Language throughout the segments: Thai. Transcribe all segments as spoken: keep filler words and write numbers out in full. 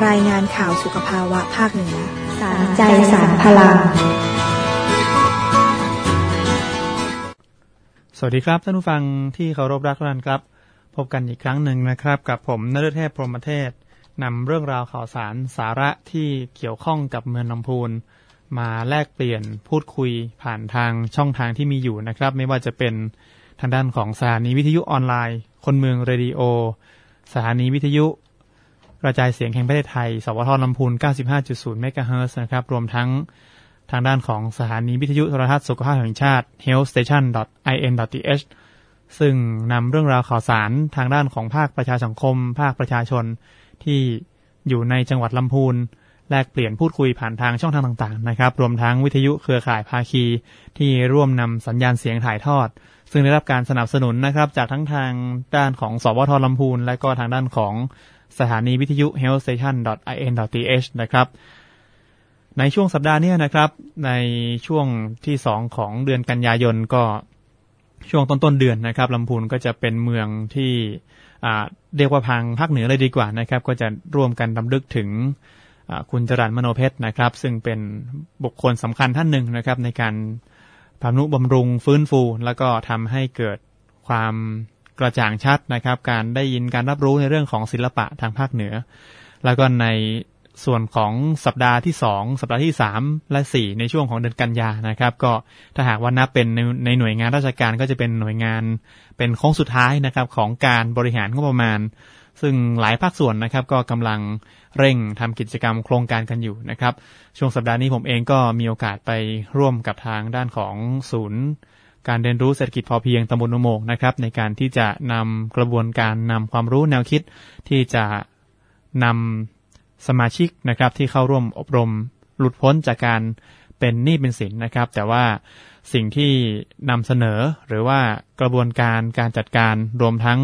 รายงานข่าวสุขภาวะภาคเหนือสารใจสารพลังสวัสดีครับท่านผู้ฟังที่เคารพรักทุกท่านครับพบกันอีกครั้งหนึ่งนะครับกับผมนฤเทพพรหมเทศนำเรื่องราวข่าวสารสาระที่เกี่ยวข้องกับเมืองลำพูนมาแลกเปลี่ยนพูดคุยผ่านทางช่องทางที่มีอยู่นะครับไม่ว่าจะเป็นทางด้านของสถานีวิทยุออนไลน์คนเมืองเรดิโอสถานีวิทยุกระจายเสียงแห่งประเทศไทยสวทลำพูน เก้าสิบห้าจุดศูนย์ เมกะเฮิรตซ์นะครับรวมทั้งทางด้านของสถานีวิทยุโทรทัศน์สุขภาพแห่งชาติ เฮลท์สเตชัน ดอท ไอ เอ็น ดอท ที เอช ซึ่งนำเรื่องราวข่าวสารทางด้านของภาคประชาสังคมภาคประชาชนที่อยู่ในจังหวัดลำพูนแลกเปลี่ยนพูดคุยผ่านทางช่องทางต่างๆนะครับรวมทั้งวิทยุเครือข่ายภาคีที่ร่วมนำสัญญาณเสียงถ่ายทอดซึ่งได้รับการสนับสนุนนะครับจากทั้งทางด้านของสวทลำพูนและก็ทางด้านของสถานีวิทยุ เฮลท์สเตชัน ดอท ไอ เอ็น ดอท ที เอช นะครับในช่วงสัปดาห์นี้นะครับในช่วงที่สองของเดือนกันยายนก็ช่วงต้นๆเดือนนะครับลำพูนก็จะเป็นเมืองที่อ่าเรียกว่าพังภาคเหนือเลยดีกว่านะครับก็จะร่วมกันรำลึกถึงคุณจรัญมโนเพชรนะครับซึ่งเป็นบุคคลสำคัญท่านหนึ่งนะครับในการทำนุบำรุงฟื้นฟูแล้วก็ทำให้เกิดความกระจ่างชัดนะครับการได้ยินการรับรู้ในเรื่องของศิลปะทางภาคเหนือแล้วก็ในส่วนของสัปดาห์ที่สองสัปดาห์ที่สามและสี่ในช่วงของเดือนกันยานะครับก็ถ้าหากว่านับเป็นในในหน่วยงานราชการก็จะเป็นหน่วยงานเป็นโค้งสุดท้ายนะครับของการบริหารงบประมาณซึ่งหลายภาคส่วนนะครับก็กำลังเร่งทำกิจกรรมโครงการกันอยู่นะครับช่วงสัปดาห์นี้ผมเองก็มีโอกาสไปร่วมกับทางด้านของศูนย์การเรียนรู้เศรษฐกิจพอเพียงตำบลอุโมงค์นะครับในการที่จะนำกระบวนการนำความรู้แนวคิดที่จะนำสมาชิกนะครับที่เข้าร่วมอบรมหลุดพ้นจากการเป็นหนี้เป็นสินนะครับแต่ว่าสิ่งที่นำเสนอหรือว่ากระบวนการการจัดการรวมทั้ง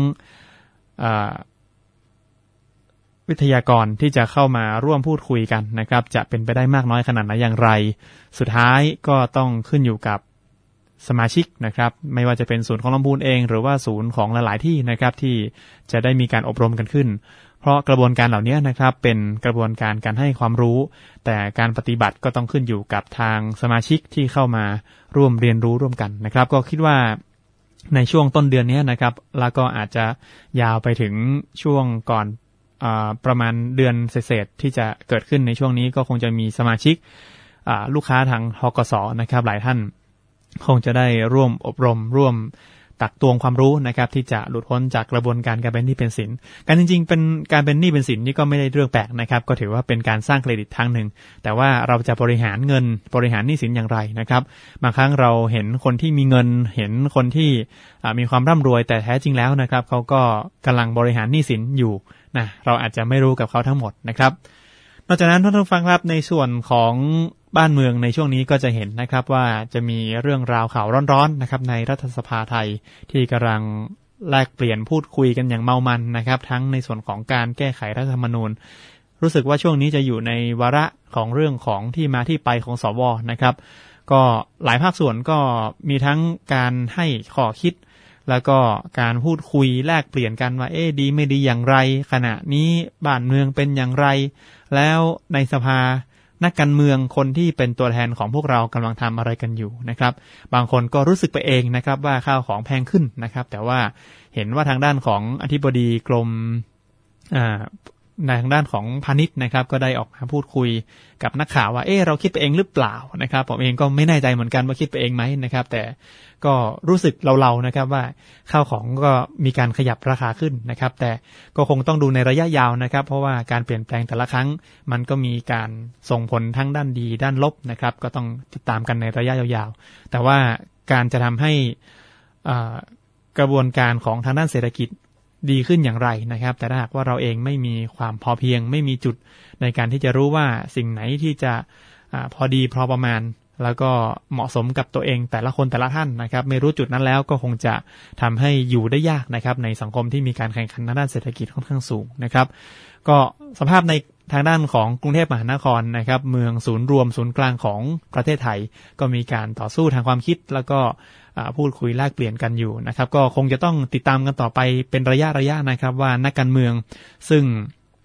วิทยากรที่จะเข้ามาร่วมพูดคุยกันนะครับจะเป็นไปได้มากน้อยขนาดไหนอย่างไรสุดท้ายก็ต้องขึ้นอยู่กับสมาชิกนะครับไม่ว่าจะเป็นศูนย์ของลำพูนเองหรือว่าศูนย์ของหลายๆที่นะครับที่จะได้มีการอบรมกันขึ้นเพราะกระบวนการเหล่านี้นะครับเป็นกระบวนการการให้ความรู้แต่การปฏิบัติก็ต้องขึ้นอยู่กับทางสมาชิกที่เข้ามาร่วมเรียนรู้ร่วมกันนะครับก็คิดว่าในช่วงต้นเดือนนี้นะครับแล้วก็อาจจะยาวไปถึงช่วงก่อนอ่าประมาณเดือนเศษๆที่จะเกิดขึ้นในช่วงนี้ก็คงจะมีสมาชิกอ่าลูกค้าทางธกสนะครับหลายท่านคงจะได้ร่วมอบรมร่วมตักตวงความรู้นะครับที่จะหลุดพ้นจากกระบวนการการเป็นหนี้เป็นสินการจริงๆเป็นการเป็นหนี้เป็นสินนี่ก็ไม่ได้เรื่องแปลกนะครับก็ถือว่าเป็นการสร้างเครดิตทางหนึ่งแต่ว่าเราจะบริหารเงินบริหารหนี้สินอย่างไรนะครับบางครั้งเราเห็นคนที่มีเงินเห็นคนที่มีความร่ำรวยแต่แท้จริงแล้วนะครับเขาก็กำลังบริหารหนี้สินอยู่นะเราอาจจะไม่รู้กับเขาทั้งหมดนะครับนอกจากนั้นท่านผู้ฟังครับในส่วนของบ้านเมืองในช่วงนี้ก็จะเห็นนะครับว่าจะมีเรื่องราวข่าวร้อนๆนะครับในรัฐสภาไทยที่กำลังแลกเปลี่ยนพูดคุยกันอย่างเมามันนะครับทั้งในส่วนของการแก้ไขรัฐธรรมนูญรู้สึกว่าช่วงนี้จะอยู่ในวาระของเรื่องของที่มาที่ไปของสวนะครับก็หลายภาคส่วนก็มีทั้งการให้ข้อคิดแล้วก็การพูดคุยแลกเปลี่ยนกันว่าเอ๊ะดีไม่ดีอย่างไรขณะนี้บ้านเมืองเป็นอย่างไรแล้วในสภานักการเมืองคนที่เป็นตัวแทนของพวกเรากำลังทำอะไรกันอยู่นะครับบางคนก็รู้สึกไปเองนะครับว่าข้าวของแพงขึ้นนะครับแต่ว่าเห็นว่าทางด้านของอธิบดีกรมอ่าในทางด้านของพาณิชย์นะครับก็ได้ออกมาพูดคุยกับนักข่าวว่าเอ๊ะเราคิดไปเองหรือเปล่านะครับผมเองก็ไม่แน่ใจเหมือนกันว่าคิดไปเองไหมนะครับแต่ก็รู้สึกเราๆนะครับว่าข้าวของก็มีการขยับราคาขึ้นนะครับแต่ก็คงต้องดูในระยะยาวนะครับเพราะว่าการเปลี่ยนแปลงแต่ละครั้งมันก็มีการส่งผลทั้งด้านดีด้านลบนะครับก็ต้องติดตามกันในระยะยาวๆแต่ว่าการจะทำให้กระบวนการของทางด้านเศรษฐกิจดีขึ้นอย่างไรนะครับแต่ถ้าหากว่าเราเองไม่มีความพอเพียงไม่มีจุดในการที่จะรู้ว่าสิ่งไหนที่จะอ่าพอดีพอประมาณแล้วก็เหมาะสมกับตัวเองแต่ละคนแต่ละท่านนะครับไม่รู้จุดนั้นแล้วก็คงจะทำให้อยู่ได้ยากนะครับในสังคมที่มีการแข่งขันทางด้านเศรษฐกิจค่อนข้างสูงนะครับก็สภาพในทางด้านของกรุงเทพมหานครนะครับเมืองศูนย์รวมศูนย์กลางของประเทศไทยก็มีการต่อสู้ทางความคิดแล้วก็พูดคุยแลกเปลี่ยนกันอยู่นะครับก็คงจะต้องติดตามกันต่อไปเป็นระยะระยะนะครับว่านักการเมืองซึ่ง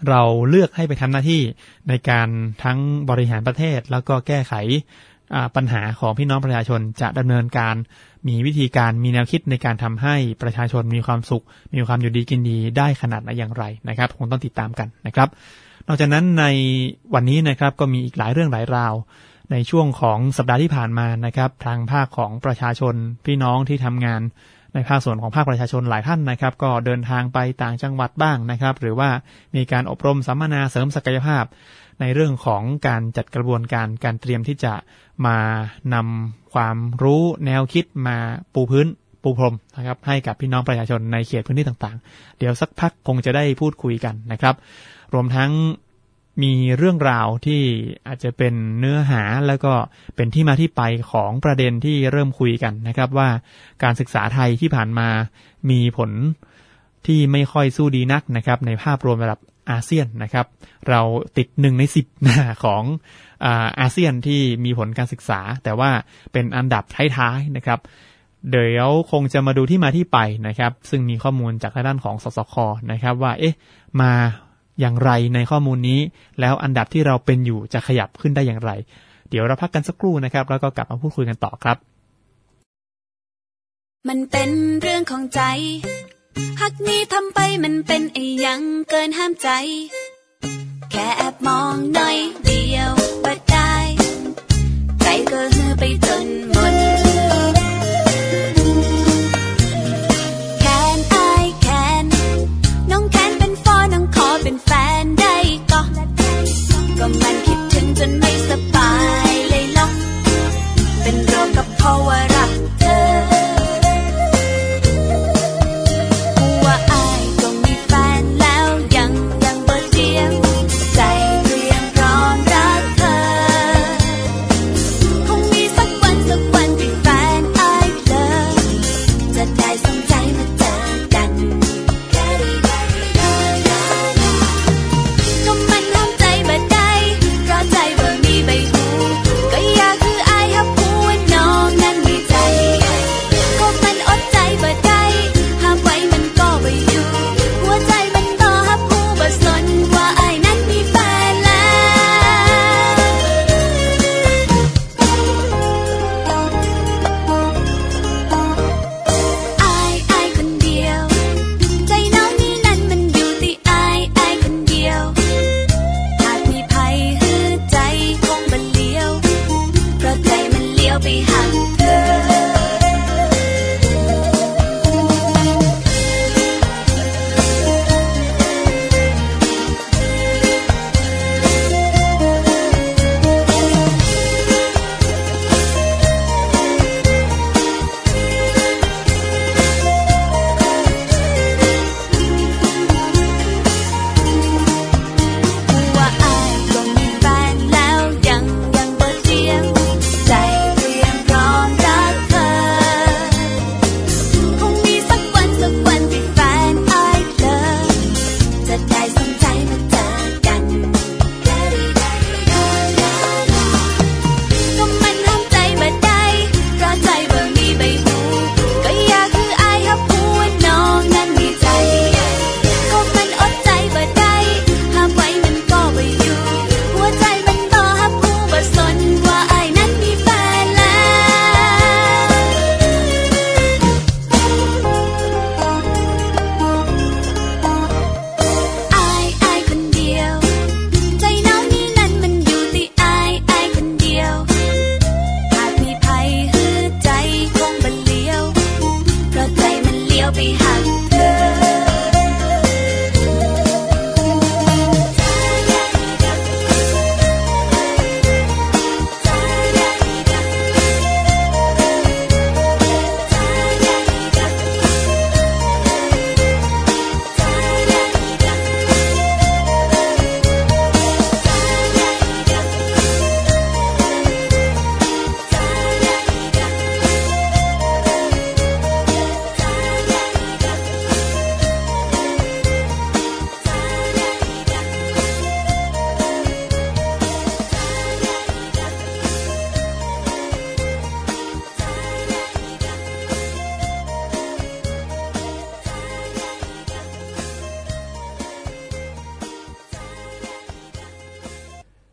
เราเลือกให้ไปทำหน้าที่ในการทั้งบริหารประเทศแล้วก็แก้ไขปัญหาของพี่น้องประชาชนจะดำเนินการมีวิธีการมีแนวคิดในการทำให้ประชาชนมีความสุขมีความอยู่ดีกินดีได้ขนาดไหนอย่างไรนะครับคงต้องติดตามกันนะครับนอกจากนั้นในวันนี้นะครับก็มีอีกหลายเรื่องหลายราวในช่วงของสัปดาห์ที่ผ่านมานะครับทางภาคของประชาชนพี่น้องที่ทำงานในภาคส่วนของภาคประชาชนหลายท่านนะครับก็เดินทางไปต่างจังหวัดบ้างนะครับหรือว่ามีการอบรมสัมมนาเสริมศักยภาพในเรื่องของการจัดกระบวนการการเตรียมที่จะมานำความรู้แนวคิดมาปูพื้นปูพรมนะครับให้กับพี่น้องประชาชนในเขตพื้นที่ต่างๆเดี๋ยวสักพักคงจะได้พูดคุยกันนะครับรวมทั้งมีเรื่องราวที่อาจจะเป็นเนื้อหาแล้วก็เป็นที่มาที่ไปของประเด็นที่เริ่มคุยกันนะครับว่าการศึกษาไทยที่ผ่านมามีผลที่ไม่ค่อยสู้ดีนักนะครับในภาพรวมระดับอาเซียนนะครับเราติดหนึ่งในสิบของอ่าอาเซียนที่มีผลการศึกษาแต่ว่าเป็นอันดับท้ายๆนะครับเดี๋ยวคงจะมาดูที่มาที่ไปนะครับซึ่งมีข้อมูลจากด้านของสสค.นะครับว่าเอ๊ะมาอย่างไรในข้อมูลนี้แล้วอันดับที่เราเป็นอยู่จะขยับขึ้นได้อย่างไรเดี๋ยวเราพักกันสักครู่นะครับแล้วก็กลับมาพูดคุยกันต่อครับมันเป็นเรื่องของใจหักนี้ทำไปมันเป็นไอ้ยังเกินห้ามใจแค่แอบมองหน่อยเดียวบัดได้ใจก็ฮือไปจนหมดแคนอายแคนน้องแคนเป็นฟอน้องขอเป็นแฟนได้ก็ก็มันคิดถึงจนไม่สบายเลยล่ะเป็นโรคกับเพราะว่ารักเธอใจเตรียมพร้อม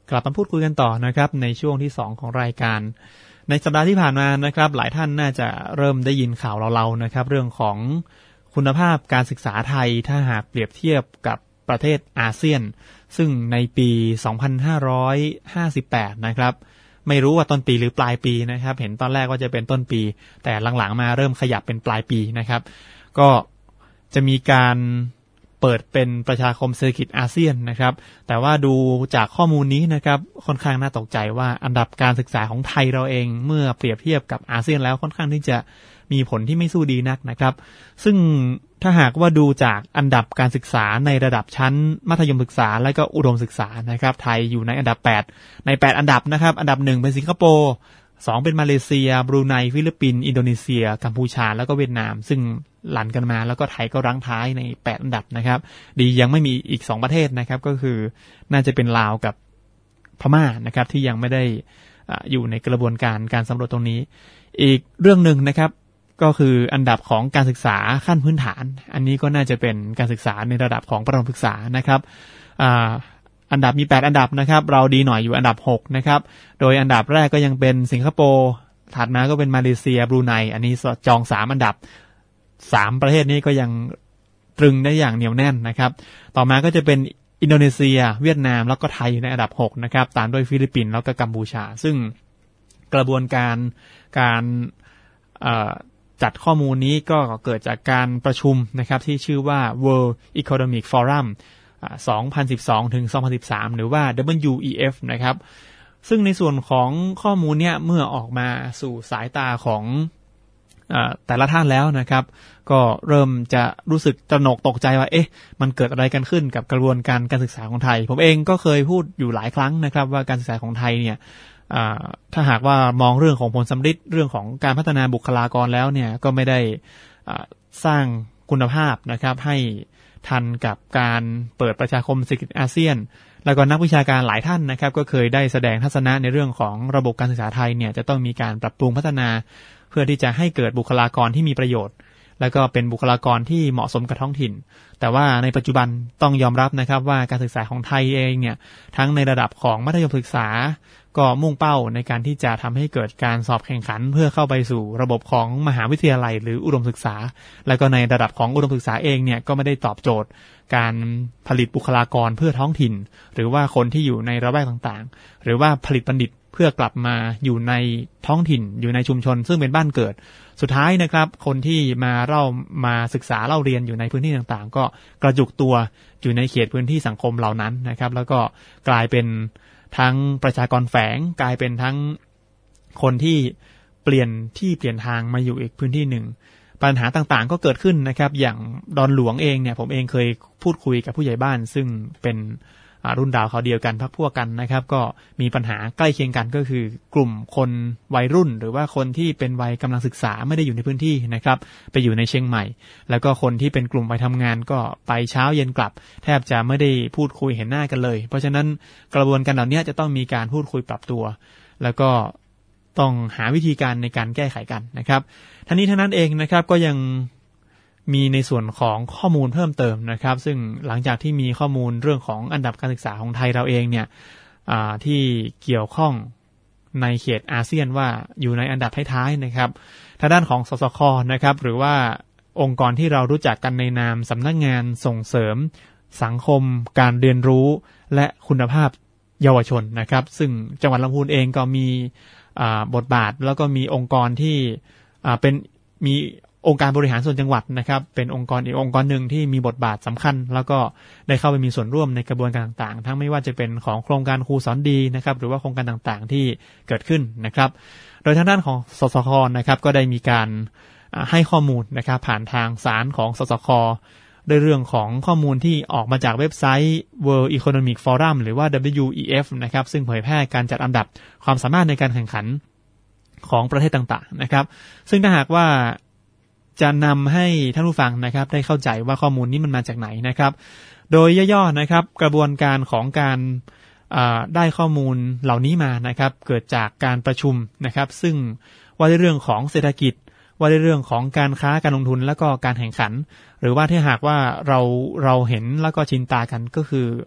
กลับมาพูดคุยกันต่อนะครับในช่วงที่สองของรายการในสัปดาห์ที่ผ่านมานะครับหลายท่านน่าจะเริ่มได้ยินข่าวเราๆนะครับเรื่องของคุณภาพการศึกษาไทยถ้าหากเปรียบเทียบกับประเทศอาเซียนซึ่งในปีสองพันห้าร้อยห้าสิบแปดนะครับไม่รู้ว่าต้นปีหรือปลายปีนะครับเห็นตอนแรกว่าจะเป็นต้นปีแต่หลังๆมาเริ่มขยับเป็นปลายปีนะครับก็จะมีการเปิดเป็นประชาคมเศรษฐกิจอาเซียนนะครับแต่ว่าดูจากข้อมูลนี้นะครับค่อนข้างน่าตกใจว่าอันดับการศึกษาของไทยเราเองเมื่อเปรียบเทียบกับอาเซียนแล้วค่อนข้างที่จะมีผลที่ไม่สู้ดีนักนะครับซึ่งถ้าหากว่าดูจากอันดับการศึกษาในระดับชั้นมัธยมศึกษาและก็อุดมศึกษานะครับไทยอยู่ในอันดับแปดในแปดอันดับนะครับอันดับหนึ่งเป็นสิงคโปร์สองเป็นมาเลเซียบรูไนฟิลิปปินส์อินโดนีเซียกัมพูชาแล้วก็เวียดนามซึ่งหลั่นกันมาแล้วก็ไทยก็รั้งท้ายในแปดอันดับนะครับดียังไม่มีอีกสองประเทศนะครับก็คือน่าจะเป็นลาวกับพม่านะครับที่ยังไม่ได้อยู่ในกระบวนการการสำรวจตรงนี้อีกเรื่องนึงนะครับก็คืออันดับของการศึกษาขั้นพื้นฐานอันนี้ก็น่าจะเป็นการศึกษาในระดับของประถมศึกษานะครับอ่าอันดับมีแปดอันดับนะครับเราดีหน่อยอยู่อันดับหกนะครับโดยอันดับแรกก็ยังเป็นสิงคโปร์ถัดมาก็เป็นมาเลเซียบรูไนอันนี้จองสามอันดับสามประเทศนี้ก็ยังตรึงได้อย่างเหนียวแน่นนะครับต่อมาก็จะเป็นอินโดนีเซียเวียดนามแล้วก็ไทยอยู่ในอันดับหกนะครับตามด้วยฟิลิปปินส์แล้วก็กัมพูชาซึ่งกระบวนการการจัดข้อมูลนี้ก็เกิดจากการประชุมนะครับที่ชื่อว่า World Economic Forum สองพันสิบสองถึงสองพันสิบสามหรือว่า ดับเบิลยู อี เอฟ นะครับซึ่งในส่วนของข้อมูลเนี่ยเมื่อออกมาสู่สายตาของเอ่อแต่ละท่านแล้วนะครับก็เริ่มจะรู้สึกตระหนกตกใจว่าเอ๊ะมันเกิดอะไรกันขึ้นกับกระบวนการการศึกษาของไทยผมเองก็เคยพูดอยู่หลายครั้งนะครับว่าการศึกษาของไทยเนี่ยถ้าหากว่ามองเรื่องของผลสัมฤทธิ์เรื่องของการพัฒนาบุคลากรแล้วเนี่ยก็ไม่ได้สร้างคุณภาพนะครับให้ทันกับการเปิดประชาคมเศรษฐกิจอาเซียนแล้วก็นักวิชาการหลายท่านนะครับก็เคยได้แสดงทัศนะในเรื่องของระบบการศึกษาไทยเนี่ยจะต้องมีการปรับปรุงพัฒนาเพื่อที่จะให้เกิดบุคลากรที่มีประโยชน์แล้วก็เป็นบุคลากรที่เหมาะสมกับท้องถิ่นแต่ว่าในปัจจุบันต้องยอมรับนะครับว่าการศึกษาของไทยเองเนี่ยทั้งในระดับของมัธยมศึกษาก็มุ่งเป้าในการที่จะทำให้เกิดการสอบแข่งขันเพื่อเข้าไปสู่ระบบของมหาวิทยาลัยหรืออุดมศึกษาแล้วก็ในระดับของอุดมศึกษาเองเนี่ยก็ไม่ได้ตอบโจทย์การผลิตบุคลากรเพื่อท้องถิ่นหรือว่าคนที่อยู่ในระแวกต่างๆหรือว่าผลิตบัณฑิตเพื่อกลับมาอยู่ในท้องถิ่นอยู่ในชุมชนซึ่งเป็นบ้านเกิดสุดท้ายนะครับคนที่มาเล่ามาศึกษาเล่าเรียนอยู่ในพื้นที่ต่างๆก็กระจุกตัวอยู่ในเขตพื้นที่สังคมเหล่านั้นนะครับแล้วก็กลายเป็นทั้งประชากรแฝงกลายเป็นทั้งคนที่เปลี่ยนที่เปลี่ยนทางมาอยู่อีกพื้นที่หนึ่งปัญหาต่างๆก็เกิดขึ้นนะครับอย่างดอนหลวงเองเนี่ยผมเองเคยพูดคุยกับผู้ใหญ่บ้านซึ่งเป็นรุ่นดาวเขาเดียวกันพรรคพวกกันนะครับก็มีปัญหาใกล้เคียงกันก็คือกลุ่มคนวัยรุ่นหรือว่าคนที่เป็นวัยกำลังศึกษาไม่ได้อยู่ในพื้นที่นะครับไปอยู่ในเชียงใหม่แล้วก็คนที่เป็นกลุ่มวัยทำงานก็ไปเช้าเย็นกลับแทบจะไม่ได้พูดคุยเห็นหน้ากันเลยเพราะฉะนั้นกระบวนการเหล่านี้จะต้องมีการพูดคุยปรับตัวแล้วก็ต้องหาวิธีการในการแก้ไขกันนะครับทั้งนี้ทั้งนั้นเองนะครับก็ยังมีในส่วนของข้อมูลเพิ่มเติมนะครับซึ่งหลังจากที่มีข้อมูลเรื่องของอันดับการศึกษาของไทยเราเองเนี่ยที่เกี่ยวข้องในเขตอาเซียนว่าอยู่ในอันดับท้ายๆนะครับทางด้านของสสค.นะครับหรือว่าองค์กรที่เรารู้จักกันในนามสำนักงานส่งเสริมสังคมการเรียนรู้และคุณภาพเยาวชนนะครับซึ่งจังหวัดลำพูนเองก็มีบทบาทแล้วก็มีองค์กรที่เป็นมีองค์การบริหารส่วนจังหวัดนะครับเป็นองค์กรอีกองค์กรหนึ่งที่มีบทบาทสำคัญแล้วก็ได้เข้าไปมีส่วนร่วมในกระบวนการต่างๆทั้งไม่ว่าจะเป็นของโครงการครูสอนดีนะครับหรือว่าโครงการต่างๆที่เกิดขึ้นนะครับโดยทางด้านของสสค.นะครับก็ได้มีการให้ข้อมูลนะครับผ่านทางสารของสสค.ด้วยเรื่องของข้อมูลที่ออกมาจากเว็บไซต์ World Economic Forum หรือว่า ดับเบิลยู อี เอฟ นะครับซึ่งเผยแพร่การจัดอันดับความสามารถในการแข่งขันของประเทศต่างๆนะครับซึ่งถ้าหากว่าจะนำให้ท่านผู้ฟังนะครับได้เข้าใจว่าข้อมูลนี้มันมาจากไหนนะครับโดยย่อๆนะครับกระบวนการของการได้ข้อมูลเหล่านี้มานะครับเกิดจากการประชุมนะครับซึ่งว่าในเรื่องของเศรษฐกิจว่าในเรื่องของการค้าการลงทุนแล้วก็การแข่งขันหรือว่าถ้าหากว่าเราเราเห็นแล้วก็ชินตากันก็คือ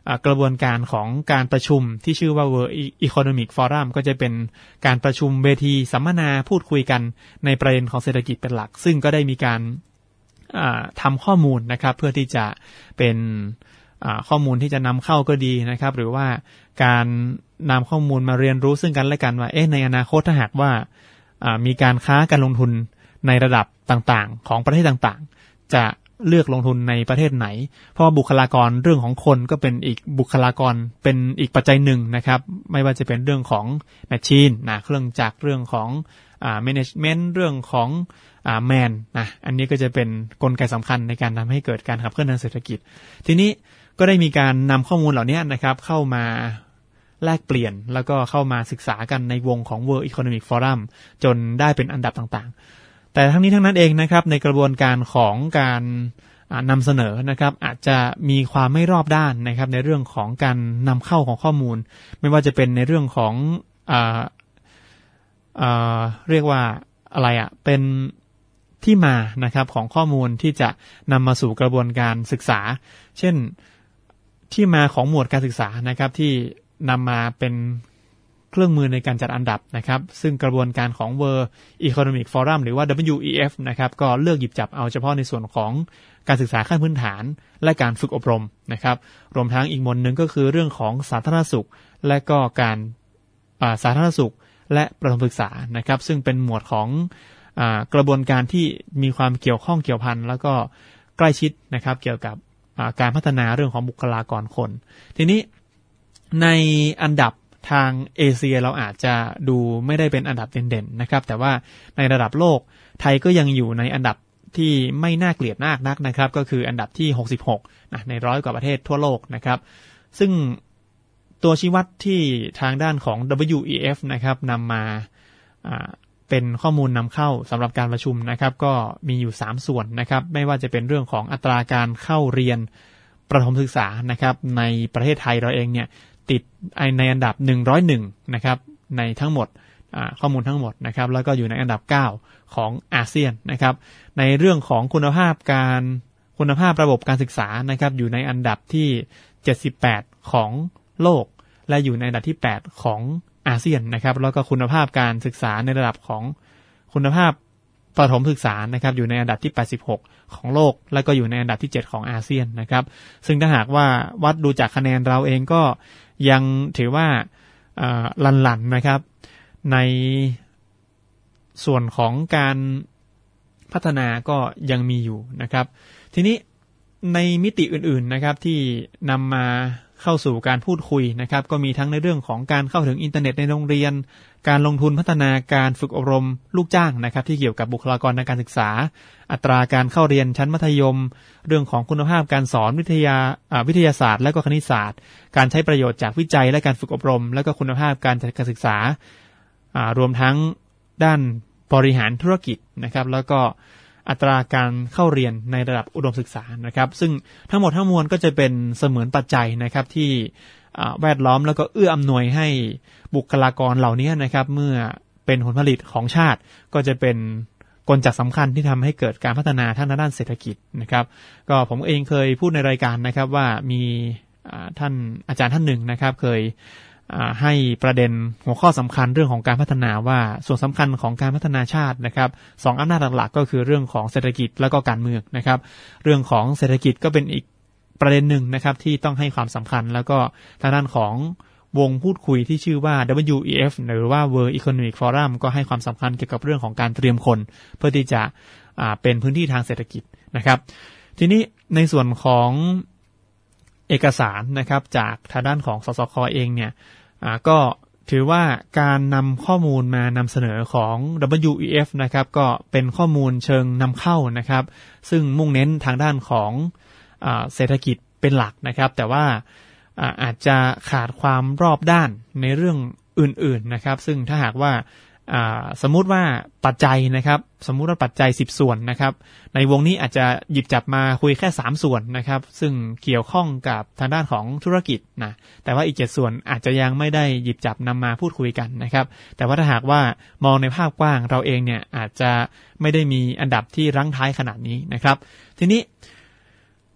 กระบวนการของการประชุมที่ชื่อว่า World Economic Forum ก็จะเป็นการประชุมเวทีสัมมนาพูดคุยกันในประเด็นของเศรษฐกิจเป็นหลักซึ่งก็ได้มีการทำข้อมูลนะครับเพื่อที่จะเป็นข้อมูลที่จะนำเข้าก็ดีนะครับหรือว่าการนำข้อมูลมาเรียนรู้ซึ่งกันและกันว่าเอ๊ะในอนาคตถ้าหากว่ามีการค้าการลงทุนในระดับต่างๆของประเทศต่างๆจะเลือกลงทุนในประเทศไหนเพราะว่าบุคลากรเรื่องของคนก็เป็นอีกบุคลากรเป็นอีกปัจจัยหนึ่งนะครับไม่ว่าจะเป็นเรื่องของแมชชีนนะเครื่องจักรเรื่องของอ่าแมเนจเมนต์เรื่องของอ่าแมนนะอันนี้ก็จะเป็นกลไกสำคัญในการทำให้เกิดการขับเคลื่อนทางเศรษฐกิจทีนี้ก็ได้มีการนำข้อมูลเหล่านี้นะครับเข้ามาแลกเปลี่ยนแล้วก็เข้ามาศึกษากันในวงของ World Economic Forum จนได้เป็นอันดับต่างๆแต่ทั้งนี้ทั้งนั้นเองนะครับในกระบวนการของการนำเสนอนะครับอาจจะมีความไม่รอบด้านนะครับในเรื่องของการนำเข้าของข้อมูลไม่ว่าจะเป็นในเรื่องของอ่าอ่าเรียกว่าอะไรอ่ะเป็นที่มานะครับของข้อมูลที่จะนำมาสู่กระบวนการศึกษาเช่นที่มาของหมวดการศึกษานะครับที่นำมาเป็นเครื่องมือในการจัดอันดับนะครับซึ่งกระบวนการของ World Economic Forum หรือว่า ดับเบิลยู อี เอฟ นะครับก็เลือกหยิบจับเอาเฉพาะในส่วนของการศึกษาขั้นพื้นฐานและการฝึกอบรมนะครับรวมทั้งอีกหมวดหนึ่งก็คือเรื่องของสาธารณสุขและก็การสาธารณสุขและประถมศึกษานะครับซึ่งเป็นหมวดของกระบวนการที่มีความเกี่ยวข้องเกี่ยวพันแล้วก็ใกล้ชิดนะครับเกี่ยวกับการพัฒนาเรื่องของบุคลากรคนทีนี้ในอันดับทางเอเชียเราอาจจะดูไม่ได้เป็นอันดับเด่นๆนะครับแต่ว่าในระดับโลกไทยก็ยังอยู่ในอันดับที่ไม่น่าเกลียดมากนักนะครับก็คืออันดับที่หกสิบหกนะในร้อยกว่าประเทศทั่วโลกนะครับซึ่งตัวชี้วัดที่ทางด้านของ ดับเบิลยู อี เอฟ นะครับนำมาเป็นข้อมูลนำเข้าสำหรับการประชุมนะครับก็มีอยู่สามส่วนนะครับไม่ว่าจะเป็นเรื่องของอัตราการเข้าเรียนประถมศึกษานะครับในประเทศไทยเราเองเนี่ยติดในอันดับหนึ่งร้อยเอ็ดนะครับในทั้งหมดข้อมูลทั้งหมดนะครับแล้วก็อยู่ในอันดับเก้าของอาเซียนนะครับในเรื่องของคุณภาพการคุณภาพระบบการศึกษานะครับอยู่ในอันดับที่เจ็ดสิบแปดของโลกและอยู่ในอันดับที่แปดของอาเซียนนะครับแล้วก็คุณภาพการศึกษาในระดับของคุณภาพประถมศึกษานะครับอยู่ในอันดับที่แปดสิบหกของโลกและก็อยู่ในอันดับที่เจ็ดของอาเซียนนะครับซึ่งถ้าหากว่าวัดดูจากคะแนนเราเองก็ยังถือว่าลันๆนะครับในส่วนของการพัฒนาก็ยังมีอยู่นะครับทีนี้ในมิติอื่นๆนะครับที่นำมาเข้าสู่การพูดคุยนะครับก็มีทั้งในเรื่องของการเข้าถึงอินเทอร์เน็ตในโรงเรียนการลงทุนพัฒนาการฝึกอบรมลูกจ้างนะครับที่เกี่ยวกับบุคลากรทางการศึกษาอัตราการเข้าเรียนชั้นมัธยมเรื่องของคุณภาพการสอนวิทยาวิทยาศาสตร์และก็คณิตศาสตร์การใช้ประโยชน์จากวิจัยและการฝึกอบรมและก็คุณภาพการจัดการศึกษารวมทั้งด้านบริหารธุรกิจนะครับแล้วก็อัตราการเข้าเรียนในระดับอุดมศึกษานะครับซึ่งทั้งหมดทั้งมวลก็จะเป็นเสมือนปัจจัยนะครับที่แวดล้อมแล้วก็เอื้ออำนวยให้บุคลากรเหล่านี้นะครับเมื่อเป็นผลผลิตของชาติก็จะเป็นกลจักรสำคัญที่ทำให้เกิดการพัฒนาทางด้านเศรษฐกิจนะครับก็ผมเองเคยพูดในรายการนะครับว่ามีท่านอาจารย์ท่านหนึ่งนะครับเคยให้ประเด็นหัวข้อสำคัญเรื่องของการพัฒนาว่าส่วนสำคัญของการพัฒนาชาตินะครับสองอำนาจหลักๆก็คือเรื่องของเศรษฐกิจแล้วก็การเมืองนะครับเรื่องของเศรษฐกิจก็เป็นอีกประเด็นหนึ่งนะครับที่ต้องให้ความสำคัญแล้วก็ทางด้านของวงพูดคุยที่ชื่อว่า ดับเบิลยู อี เอฟ หรือว่า World Economic Forum ก็ให้ความสำคัญเกี่ยวกับเรื่องของการเตรียมคนเพื่อที่จะเป็นพื้นที่ทางเศรษฐกิจนะครับทีนี้ในส่วนของเอกสารนะครับจากทางด้านของสสค.เองเนี่ยก็ถือว่าการนำข้อมูลมานำเสนอของ ดับเบิลยู อี เอฟ นะครับก็เป็นข้อมูลเชิงนำเข้านะครับซึ่งมุ่งเน้นทางด้านของเศรษฐกิจเป็นหลักนะครับแต่ว่าอาจจะขาดความรอบด้านในเรื่องอื่นๆนะครับซึ่งถ้าหากว่าสมมุติว่าปัจจัยนะครับสมมุติว่าปัจจัยสิบส่วนนะครับในวงนี้อาจจะหยิบจับมาคุยแค่สามส่วนนะครับซึ่งเกี่ยวข้องกับทางด้านของธุรกิจนะแต่ว่าอีกเจ็ดส่วนอาจจะยังไม่ได้หยิบจับนำมาพูดคุยกันนะครับแต่ว่าถ้าหากว่ามองในภาพกว้างเราเองเนี่ยอาจจะไม่ได้มีอันดับที่รั้งท้ายขนาดนี้นะครับทีนี้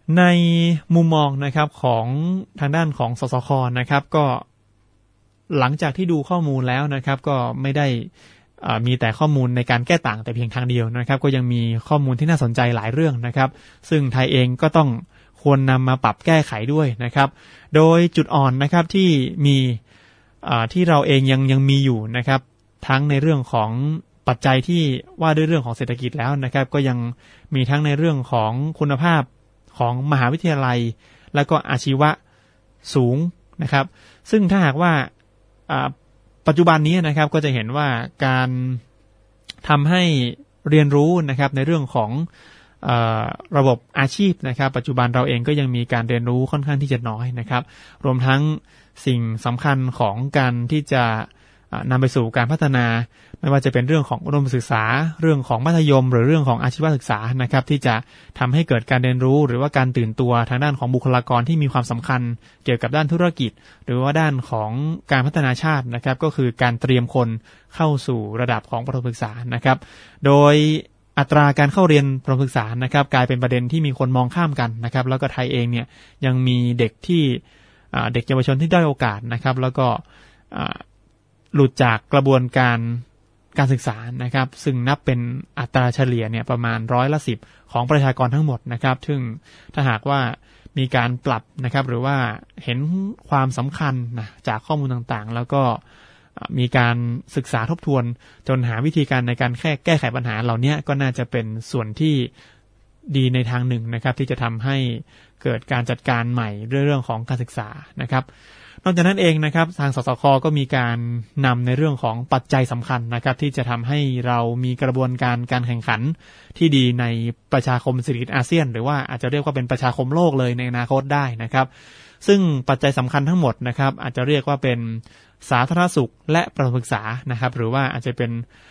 ในมุมมองนะครับของทางด้านของสสค.นะครับก็หลังจากที่ดูข้อมูลแล้วนะครับก็ไม่ได้มีแต่ข้อมูลในการแก้ต่างแต่เพียงทางเดียวนะครับก็ยังมีข้อมูลที่น่าสนใจหลายเรื่องนะครับซึ่งไทยเองก็ต้องควรนำมาปรับแก้ไขด้วยนะครับโดยจุดอ่อนนะครับที่มีที่เราเองยังยังมีอยู่นะครับทั้งในเรื่องของปัจจัยที่ว่าด้วยเรื่องของเศรษฐกิจแล้วนะครับก็ยังมีทั้งในเรื่องของคุณภาพของมหาวิทยาลัยแล้วก็อาชีวะสูงนะครับซึ่งถ้าหากว่าปัจจุบันนี้นะครับก็จะเห็นว่าการทำให้เรียนรู้นะครับในเรื่องของเอ่อระบบอาชีพนะครับปัจจุบันเราเองก็ยังมีการเรียนรู้ค่อนข้างที่จะน้อยนะครับรวมทั้งสิ่งสำคัญของการที่จะนำไปสู่การพัฒนาไม่ว่าจะเป็นเรื่องของอุดมศึกษาเรื่องของมัธยมหรือเรื่องของอาชีวศึกษานะครับที่จะทำให้เกิดการเรียนรู้หรือว่าการตื่นตัวทางด้านของบุคลากรที่มีความสำคัญเกี่ยวกับด้านธุรกิจหรือว่าด้านของการพัฒนาชาตินะครับก็คือการเตรียมคนเข้าสู่ระดับของประถมศึกษานะครับโดยอัตราการเข้าเรียนประถมศึกษานะครับกลายเป็นประเด็นที่มีคนมองข้ามกันนะครับแล้วก็ไทยเองเนี่ยยังมีเด็กที่เด็กเยาวชนที่ด้อยโอกาสนะครับแล้วก็หลุดจากกระบวนการการศึกษานะครับซึ่งนับเป็นอัตราเฉลี่ยเนี่ยประมาณร้อยละสิบของประชากรทั้งหมดนะครับซึ่งถ้าหากว่ามีการปรับนะครับหรือว่าเห็นความสำคัญนะจากข้อมูลต่างๆแล้วก็มีการศึกษาทบทวนจนหาวิธีการในการแค่แก้ไขปัญหาเหล่านี้ก็น่าจะเป็นส่วนที่ดีในทางหนึ่งนะครับที่จะทำให้เกิดการจัดการใหม่เรื่องของการศึกษานะครับนอกจากนั้นเองนะครับทางสสค.ก็มีการนำในเรื่องของปัจจัยสำคัญนะครับที่จะทำให้เรามีกระบวนการการแข่งขันที่ดีในประชาคมเศรษฐกิจอาเซียนหรือว่าอาจจะเรียกว่าเป็นประชาคมโลกเลยในอนาคตได้นะครับซึ่งปัจจัยสำคัญทั้งหมดนะครับอาจจะเรียกว่าเป็นสาธารณสุขและประถมศึกษานะครับหรือว่าอาจจะเป็น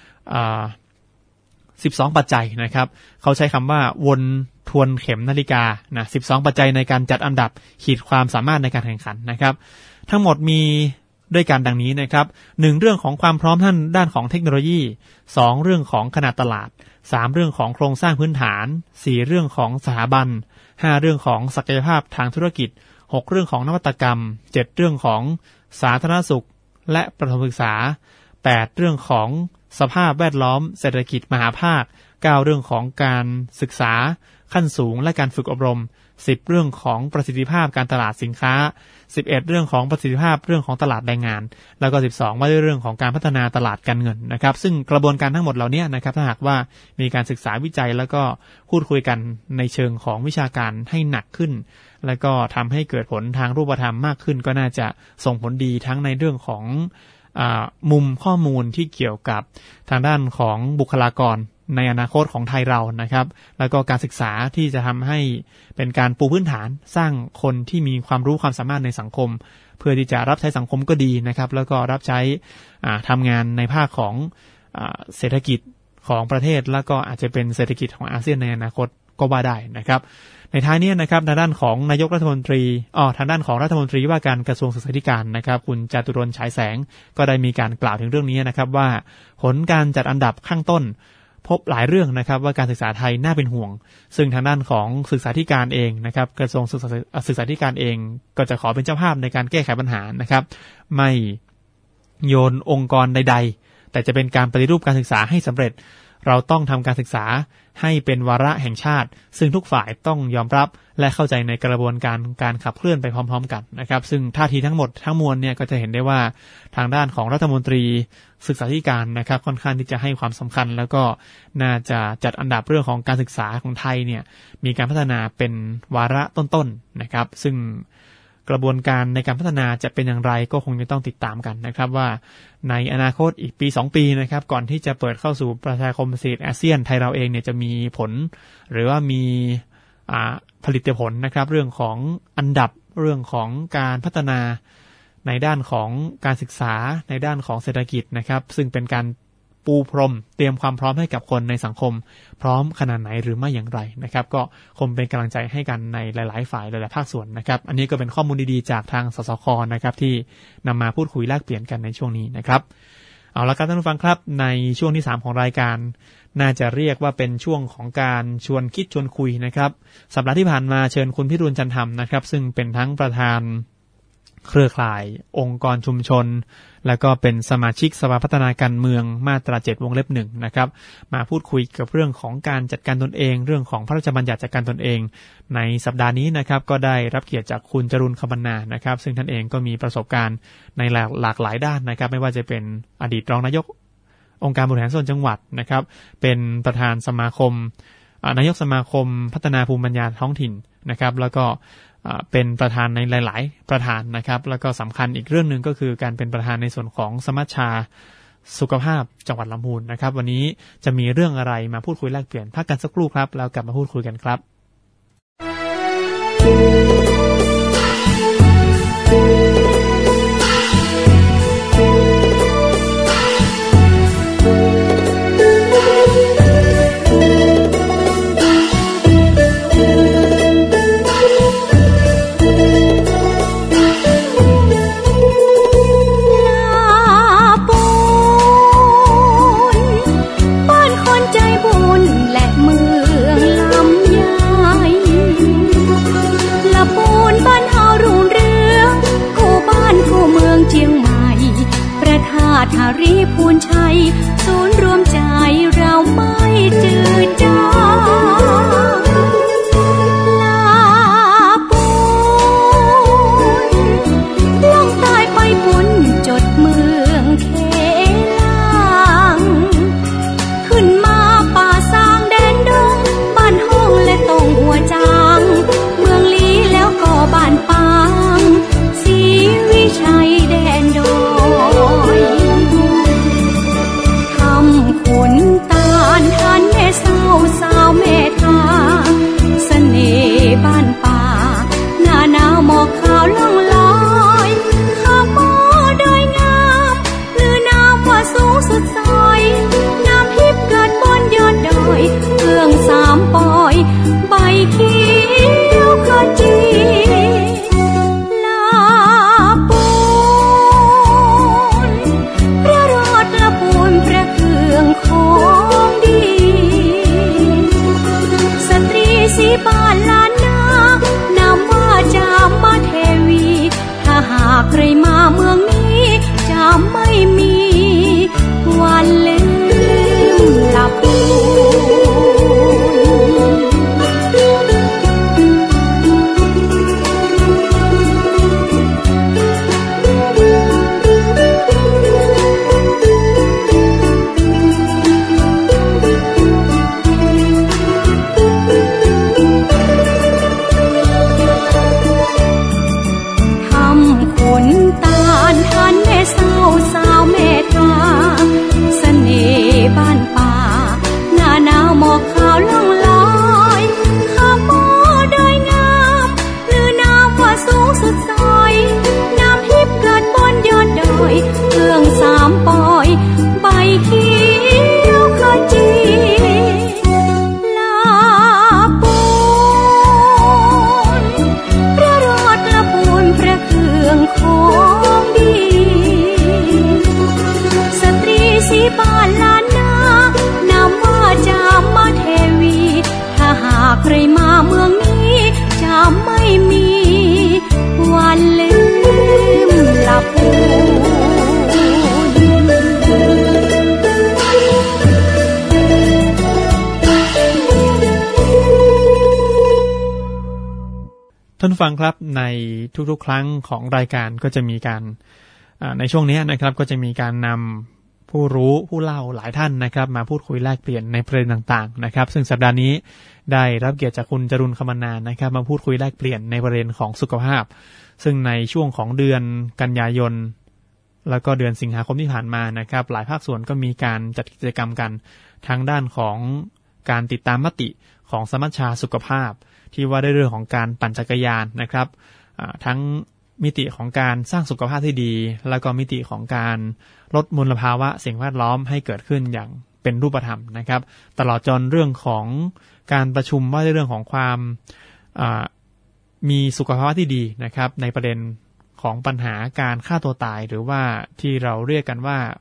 สิบสองปัจจัยนะครับเขาใช้คำว่าวนทวนเข็มนาฬิกานะสิบสองปัจจัยในการจัดอันดับขีดความสามารถในการแข่งขันนะครับทั้งหมดมีด้วยกันดังนี้นะครับหนึ่งเรื่องของความพร้อมท่านด้านของเทคโนโลยีสองเรื่องของขนาดตลาดสามเรื่องของโครงสร้างพื้นฐานสี่เรื่องของสถาบันห้าเรื่องของศักยภาพทางธุรกิจหกเรื่องของนวัตกรรมเจ็ดเรื่องของสาธารณสุขและประถมศึกษาแปดเรื่องของสภาพแวดล้อมเศรษฐกิจมหาภาคเก้าเรื่องของการศึกษาขั้นสูงและการฝึกอบรมสิบเรื่องของประสิทธิภาพการตลาดสินค้าสิบเอ็ดเรื่องของประสิทธิภาพเรื่องของตลาดแรงงานแล้วก็สิบสองว่าด้วยเรื่องของการพัฒนาตลาดการเงินนะครับซึ่งกระบวนการทั้งหมดเหล่านี้นะครับถ้าหากว่ามีการศึกษาวิจัยแล้วก็พูดคุยกันในเชิงของวิชาการให้หนักขึ้นแล้วก็ทำให้เกิดผลทางรูปธรรมมากขึ้นก็น่าจะส่งผลดีทั้งในเรื่องของมุมข้อมูลที่เกี่ยวกับทางด้านของบุคลากรในอนาคตของไทยเรานะครับแล้วก็การศึกษาที่จะทำให้เป็นการปูพื้นฐานสร้างคนที่มีความรู้ความสามารถในสังคมเพื่อที่จะรับใช้สังคมก็ดีนะครับแล้วก็รับใช้ทำงานในภาคของเศรษฐกิจของประเทศแล้วก็อาจจะเป็นเศรษฐกิจของอาเซียนในอนาคตก็ว่าได้นะครับในท้ายนี้นะครับทางด้านของนายกรัฐมนตรีอ๋อทางด้านของรัฐมนตรีว่าการกระทรวงศึกษาธิการนะครับคุณจตุรนต์ฉายแสงก็ได้มีการกล่าวถึงเรื่องนี้นะครับว่าผลการจัดอันดับข้างต้นพบหลายเรื่องนะครับว่าการศึกษาไทยน่าเป็นห่วงซึ่งทางด้านของศึกษาธิการเองนะครับกระทรวงศึกษาศึกษาธิการเองก็จะขอเป็นเจ้าภาพในการแก้ไขปัญหานะครับไม่โยนองค์กรใดๆแต่จะเป็นการปฏิรูปการศึกษาให้สำเร็จเราต้องทำการศึกษาให้เป็นวาระแห่งชาติซึ่งทุกฝ่ายต้องยอมรับและเข้าใจในกระบวนการการขับเคลื่อนไปพร้อมๆกันนะครับซึ่งท่าทีทั้งหมดทั้งมวลเนี่ยก็จะเห็นได้ว่าทางด้านของรัฐมนตรีศึกษาธิการนะครับค่อนข้างที่จะให้ความสำคัญแล้วก็น่าจะจัดอันดับเรื่องของการศึกษาของไทยเนี่ยมีการพัฒนาเป็นวาระต้นๆนะครับซึ่งกระบวนการในการพัฒนาจะเป็นอย่างไรก็คงจะต้องติดตามกันนะครับว่าในอนาคตอีกปีสองปีนะครับก่อนที่จะเปิดเข้าสู่ประชาคมเศรษฐกิจอาเซียนไทยเราเองเนี่ยจะมีผลหรือว่ามีผลิตผลนะครับเรื่องของอันดับเรื่องของการพัฒนาในด้านของการศึกษาในด้านของเศรษฐกิจนะครับซึ่งเป็นการปูพรมเตรียมความพร้อมให้กับคนในสังคมพร้อมขนาดไหนหรือไม่อย่างไรนะครับก็คงเป็นกำลังใจให้กันในหลายๆฝ่ายหลายๆภาคส่วนนะครับอันนี้ก็เป็นข้อมูลดีๆจากทางสสค.นะครับที่นำมาพูดคุยแลกเปลี่ยนกันในช่วงนี้นะครับเอาละครับท่านผู้ฟังครับในช่วงที่สามของรายการน่าจะเรียกว่าเป็นช่วงของการชวนคิดชวนคุยนะครับสัปดาห์ที่ผ่านมาเชิญคุณพิรุณจันทร์ธรรมนะครับซึ่งเป็นทั้งประธานเครือข่ายองค์กรชุมชนแล้วก็เป็นสมาชิกสภาพัฒนาการเมืองมาตราเจ็ดวงเล็บหนึ่งนะครับมาพูดคุยกับเรื่องของการจัดการตนเองเรื่องของพระราชบัญญัติจัดการตนเองในสัปดาห์นี้นะครับก็ได้รับเกียรติจากคุณจรุน คำบรรณานะครับซึ่งท่านเองก็มีประสบการณ์ในหลากหลายด้านนะครับไม่ว่าจะเป็นอดีตรองนายกองค์การบริหารส่วนจังหวัดนะครับเป็นประธานสมาคมนายกสมาคมพัฒนาภูมิปัญญาท้องถิ่นนะครับแล้วก็เป็นประธานในหลายๆประธานนะครับแล้วก็สำคัญอีกเรื่องนึงก็คือการเป็นประธานในส่วนของสมัชชาสุขภาพจังหวัดลำพูนนะครับวันนี้จะมีเรื่องอะไรมาพูดคุยแลกเปลี่ยนพักกันสักครู่ครับแล้วกลับมาพูดคุยกันครับทารีพูนชัยศูนย์รวมใจเราไม่จืดจางลาปูนล่องใต้ไปปุ่นจดเมืองเคลังขึ้นมาป่าสร้างแดนดงบ้านห้องและตรงหัวจางเมืองลีแล้วก็บ้านปางศรีวิชัยแดนดอยขุนตาลทันแม่สาวสาวแม่ทาเสน่ห์บ้านป่าหน้าหนาวหมอกขาวล่องลอยข้าวหม้อดอยงามลือน้ำว่าสูงสุดซอยน้ำทิพย์เกิดบนยอดดอยเครื่องสามปอยใบเขียวขจีลาปูนพระรอดละปูนพระเครื่องของดีสตรีสีบ้านล้านนานามว่าจามมาเทวีถ้าหากใครมาเมืองนี้จะไม่มีวันลืมลาปูสาวสาวแม่ทาเสน่ห์บ้านป่าหน้าหนาวหมอกขาวล่องลอยข้าวหม้อดอยงามลือน้ำว่าสูงสุดซอยน้ำทิพย์เกิดบนยอดดอยเครื่องสามปอยใบเขียวขจีลาปูนพระรอดละปูนพระเครื่องของดีสีบ้านล้านนานามว่าจามมาเทวีถ้าหากใครมาเมืองนี้จะไม่มีวันลืมลาปูท่านฟังครับในทุกๆครั้งของรายการก็จะมีการในช่วงนี้นะครับก็จะมีการนำผู้รู้ผู้เล่าหลายท่านนะครับมาพูดคุยแลกเปลี่ยนในประเด็นต่างๆนะครับซึ่งสัปดาห์นี้ได้รับเกียรติจากคุณจรุน คำบรรณานะครับมาพูดคุยแลกเปลี่ยนในประเด็นของสุขภาพซึ่งในช่วงของเดือนกันยายนแล้วก็เดือนสิงหาคมที่ผ่านมานะครับหลายภาคส่วนก็มีการจัดกิจกรรมกันทางด้านของการติดตามมติของสมัชชาสุขภาพที่ว่าด้วยเรื่องของการปั่นจักรยานนะครับทั้งมิติของการสร้างสุขภาพที่ดีแล้วก็มิติของการลดมลภาวะสิ่งแวดล้อมให้เกิดขึ้นอย่างเป็นรูปธรรมนะครับตลอดจนเรื่องของการประชุมว่าด้วยเรื่องของความมีสุขภาวะที่ดีนะครับในประเด็นของปัญหาการฆ่าตัวตายหรือว่าที่เราเรียกกันว่า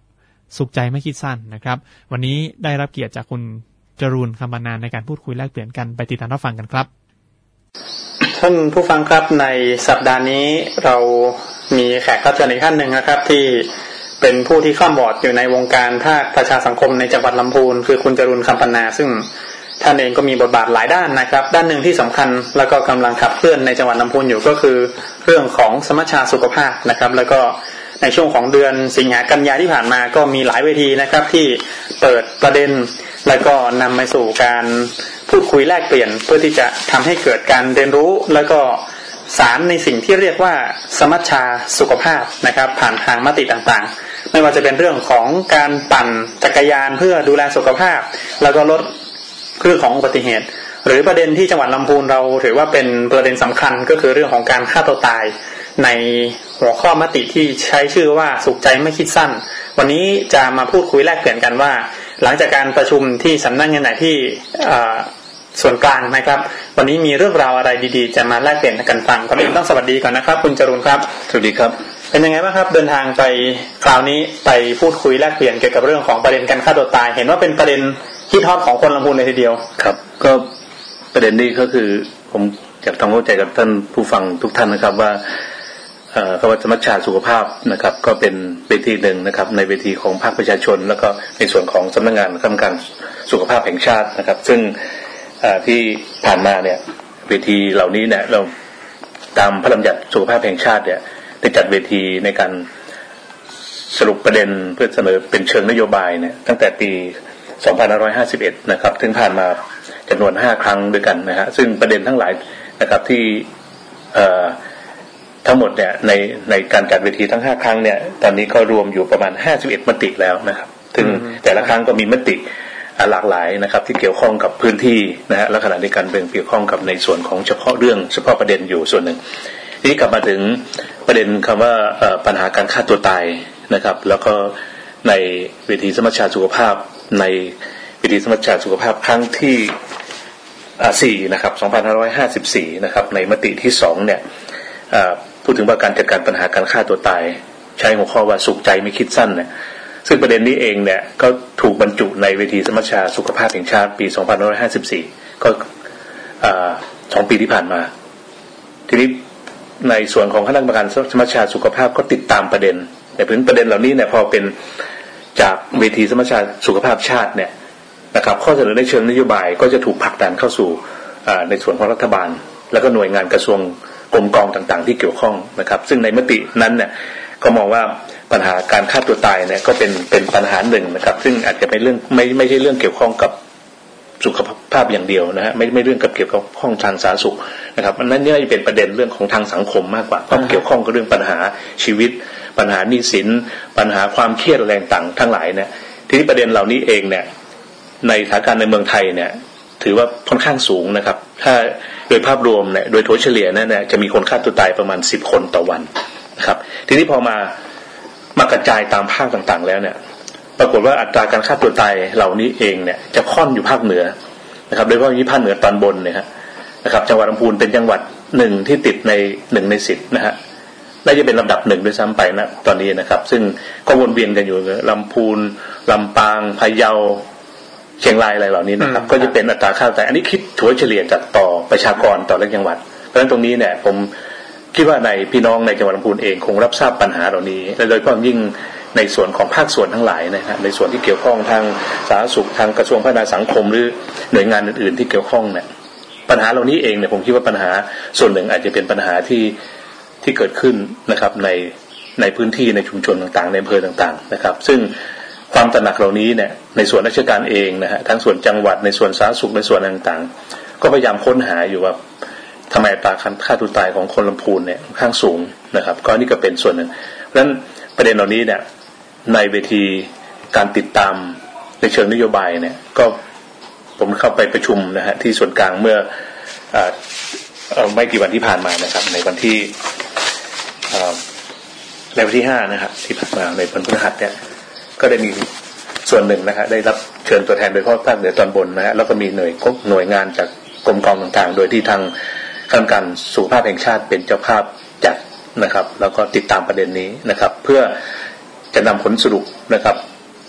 สุขใจไม่คิดสั้นนะครับวันนี้ได้รับเกียรติจากคุณจรูนคำบรรณาในการพูดคุยแลกเปลี่ยนกันไปติดตามรับฟังกันครับท่านผู้ฟังครับในสัปดาห์นี้เรามีแขกรับเชิญอีกท่านหนึ่งนะครับที่เป็นผู้ที่ข้ามบอร์ดอยู่ในวงการภาคประชาสังคมในจังหวัดลำพูนคือคุณจรูนคำบรรณาซึ่งท่านเองก็มีบทบาทหลายด้านนะครับด้านหนึ่งที่สำคัญแล้วก็กำลังขับเคลื่อนในจังหวัดลำพูนอยู่ก็คือเรื่องของสมัชชาสุขภาพนะครับแล้วก็ในช่วงของเดือนสิงหากันยาที่ผ่านมาก็มีหลายเวทีนะครับที่เปิดประเด็นแล้วก็นำไปสู่การพูดคุยแลกเปลี่ยนเพื่อที่จะทำให้เกิดการเรียนรู้แล้วก็สารในสิ่งที่เรียกว่าสมัชชาสุขภาพนะครับผ่านทางมติต่างๆไม่ว่าจะเป็นเรื่องของการปั่นจักรยานเพื่อดูแลสุขภาพแล้วก็ลดเรื่องของอุบัติเหตุหรือประเด็นที่จังหวัดลำพูนเราถือว่าเป็นประเด็นสำคัญก็คือเรื่องของการฆ่าตัวตายในหัวข้อมติที่ใช้ชื่อว่าสุขใจไม่คิดสั้นวันนี้จะมาพูดคุยแลกเปลี่ยนกันว่าหลังจากการประชุมที่สำนักงานใหญ่ที่ส่วนกลางนะครับวันนี้มีเรื่องราวอะไรดีๆจะมาแลกเปลี่ยนกันฟังก่อนอื่นต้องสวัสดีก่อนนะครับคุณจรูนครับสวัสดีครับเป็นยังไงบ้างครับเดินทางไปคราวนี้ไปพูดคุยแลกเปลี่ยนเกี่ยวกับเรื่องของประเด็นการฆ่าตัวตายเห็นว่าเป็นประเด็นที่ฮอตของคนลำพูนเลยทีเดียวครับก็ประเด็นนี้ก็คือผมอยากทำเข้าใจกับท่านผู้ฟังทุกท่านนะครับว่าเอ่อคำว่าสมัชชาสุขภาพนะครับก็เป็นเวทีหนึ่งนะครับในเวทีของภาคประชาชนแล้วก็ในส่วนของสำนักงานคณะกรรมการสุขภาพแห่งชาตินะครับซึ่งที่ผ่านมาเนี่ยเวทีเหล่านี้เนี่ยเราตามพระราชบัญญัติสุขภาพแห่งชาติเนี่ยได้จัดเวทีในการสรุปประเด็นเพื่อเสนอเป็นเชิงนโยบายเนี่ยตั้งแต่ปีสองพันห้าร้อยห้าสิบเอ็ดนะครับถึงผ่านมาจำนวนห้าครั้งด้วยกันนะฮะซึ่งประเด็นทั้งหลายนะครับที่เอ่อทั้งหมดเนี่ยในในการจัดเวทีทั้งห้าครั้งเนี่ยตอนนี้ก็รวมอยู่ประมาณห้าสิบเอ็ดมติแล้วนะครับถึงแต่ละครั้งก็มีมติหลากหลายนะครับที่เกี่ยวข้องกับพื้นที่นะฮะและขณะเดียวกันเป็นเกี่ยวข้องกับในส่วนของเฉพาะเรื่องเฉพาะประเด็นอยู่ส่วนหนึ่งทีนี้กลับมาถึงประเด็นคำว่าปัญหาการฆ่าตัวตายนะครับแล้วก็ในเวทีสมัชชาสุขภาพในเวทีสมัชชาสุขภาพครั้งที่สี่นะครับสองพันห้าร้อยห้าสิบสี่นะครับในมติที่สองเนี่ยพูดถึงว่าการจัดการปัญหาการฆ่าตัวตายใช้หัวข้อว่าสุขใจไม่คิดสั้นเนี่ยซึ่งประเด็นนี้เองเนี่ยก็ถูกบรรจุในเวทีสมัชชาสุขภาพแห่งชาติปีสองพันห้าร้อยห้าสิบสี่ก็สองปีที่ผ่านมาทีนี้ในส่วนของคณะกรรมการสมัชชาสุขภาพก็ติดตามประเด็นแต่ถึงประเด็นเหล่านี้เนี่ยพอเป็นจากเวทีสมัชชาสุขภาพชาติเนี่ยนะครับข้อเสนอในเชิงนโยบายก็จะถูกผลักดันเข้าสู่ในส่วนของรัฐบาลแล้วก็หน่วยงานกระทรวงกรมกองต่างๆที่เกี่ยวข้องนะครับซึ่งในมตินั้นเนี่ยก็มองว่าปัญหาการฆ่าตัวตายเนี่ยก็เป็นเป็นปัญหาหนึ่งนะครับซึ่งอาจจะเป็นเรื่องไม่ไม่ใช่เรื่องเกี่ยวข้องกับสุขภาพอย่างเดียวนะฮะไม่ไม่เรื่องกับเกี่ยวกับข้องทางสาธารณสุขนะครับอันนั้นนี่จะเป็นประเด็นเรื่องของทางสังคมมากกว่าเพราะเกี่ยวข้องกับเรื่องปัญหาชีวิตปัญหาหนี้สินปัญหาความเครียดอะไรต่างทั้งหลายเนี่ยทีนี้ประเด็นเหล่านี้เองเนี่ยในสถานการณ์ในเมืองไทยเนี่ยถือว่าค่อนข้างสูงนะครับถ้าโดยภาพรวมเนี่ยโดยถัวเฉลี่ยนั่นเนี่ยจะมีคนฆ่าตัวตายประมาณสิบคนต่อวันนะครับทีนี้พอมามากระจายตามภาคต่างๆแล้วเนี่ยปรากฏว่าอัตราการฆ่าตัวตายเหล่านี้เองเนี่ยจะค่อนอยู่ภาคเหนือนะครับโดยเฉพาะที่ภาคเหนือตอนบนเนี่ยฮะนะครับจังหวัดลำพูนเป็นจังหวัดหนึ่งที่ติดในหนึ่งในสิบนะฮะน่าจะเป็นลำดับหนึ่งด้วยซ้ำไปนะตอนนี้นะครับซึ่งก็วนเวียนกันอยู่ลำพูนลำปางพะเยาเชียงรายอะไรเหล่านี้นะครับก็จะเป็นอัตราฆ่าตัวตายอันนี้คิดถัวเฉลี่ยจากต่อประชากรต่อละจังหวัดเพราะฉะนั้นตรงนี้เนี่ยผมคิดว่าในพี่น้องในจังหวัดลำพูนเองคงรับทราบปัญหาเหล่านี้และโดยเฉพาะยิ่งในส่วนของภาคส่วนทั้งหลายนะฮะในส่วนที่เกี่ยวข้องทางสาธารณสุขทางกระทรวงพัฒนาสังคมหรือหน่วยงานอื่นๆที่เกี่ยวข้องเนี่ยปัญหาเหล่านี้เองเนี่ยผมคิดว่าปัญหาส่วนหนึ่งอาจจะเป็นปัญหาที่ที่เกิดขึ้นนะครับในในพื้นที่ในชุมชนต่างๆในอำเภอต่างๆนะครับซึ่งความตระหนักเหล่านี้เนี่ยในส่วนราชการเองนะฮะทั้งส่วนจังหวัดในส่วนสาธารณสุขในส่วนต่างๆก็พยายามค้นหาอยู่ว่าทำไมอัตราฆ่าตัวตายของคนลำพูนเนี่ยค่อนข้างสูงนะครับก็นี่ก็เป็นส่วนหนึ่งเพราะฉะนั้นประเด็นเหล่านี้เนี่ยในเวทีการติดตามในเชิงนโยบายเนี่ยก็ผมเข้าไปประชุมนะฮะที่ส่วนกลางเมื่อเอ่อเอ่อไม่กี่วันที่ผ่านมานะครับในวันที่เอ่อในวันที่ห้านะครับที่ผ่านมาในวันพฤหัสเนี่ยก็ได้มีส่วนหนึ่งนะฮะได้รับเชิญตัวแทนโดยเฉพาะภาคเหนือตอนบนนะฮะแล้วก็มีหน่วยหน่วยงานจากกรมกองต่างๆโดยที่ทางคณะกรรมการสุขภาพแห่งชาติเป็นเจ้าภาพจัดนะครับแล้วก็ติดตามประเด็นนี้นะครับเพื่อจะนำผลสรุปนะครับ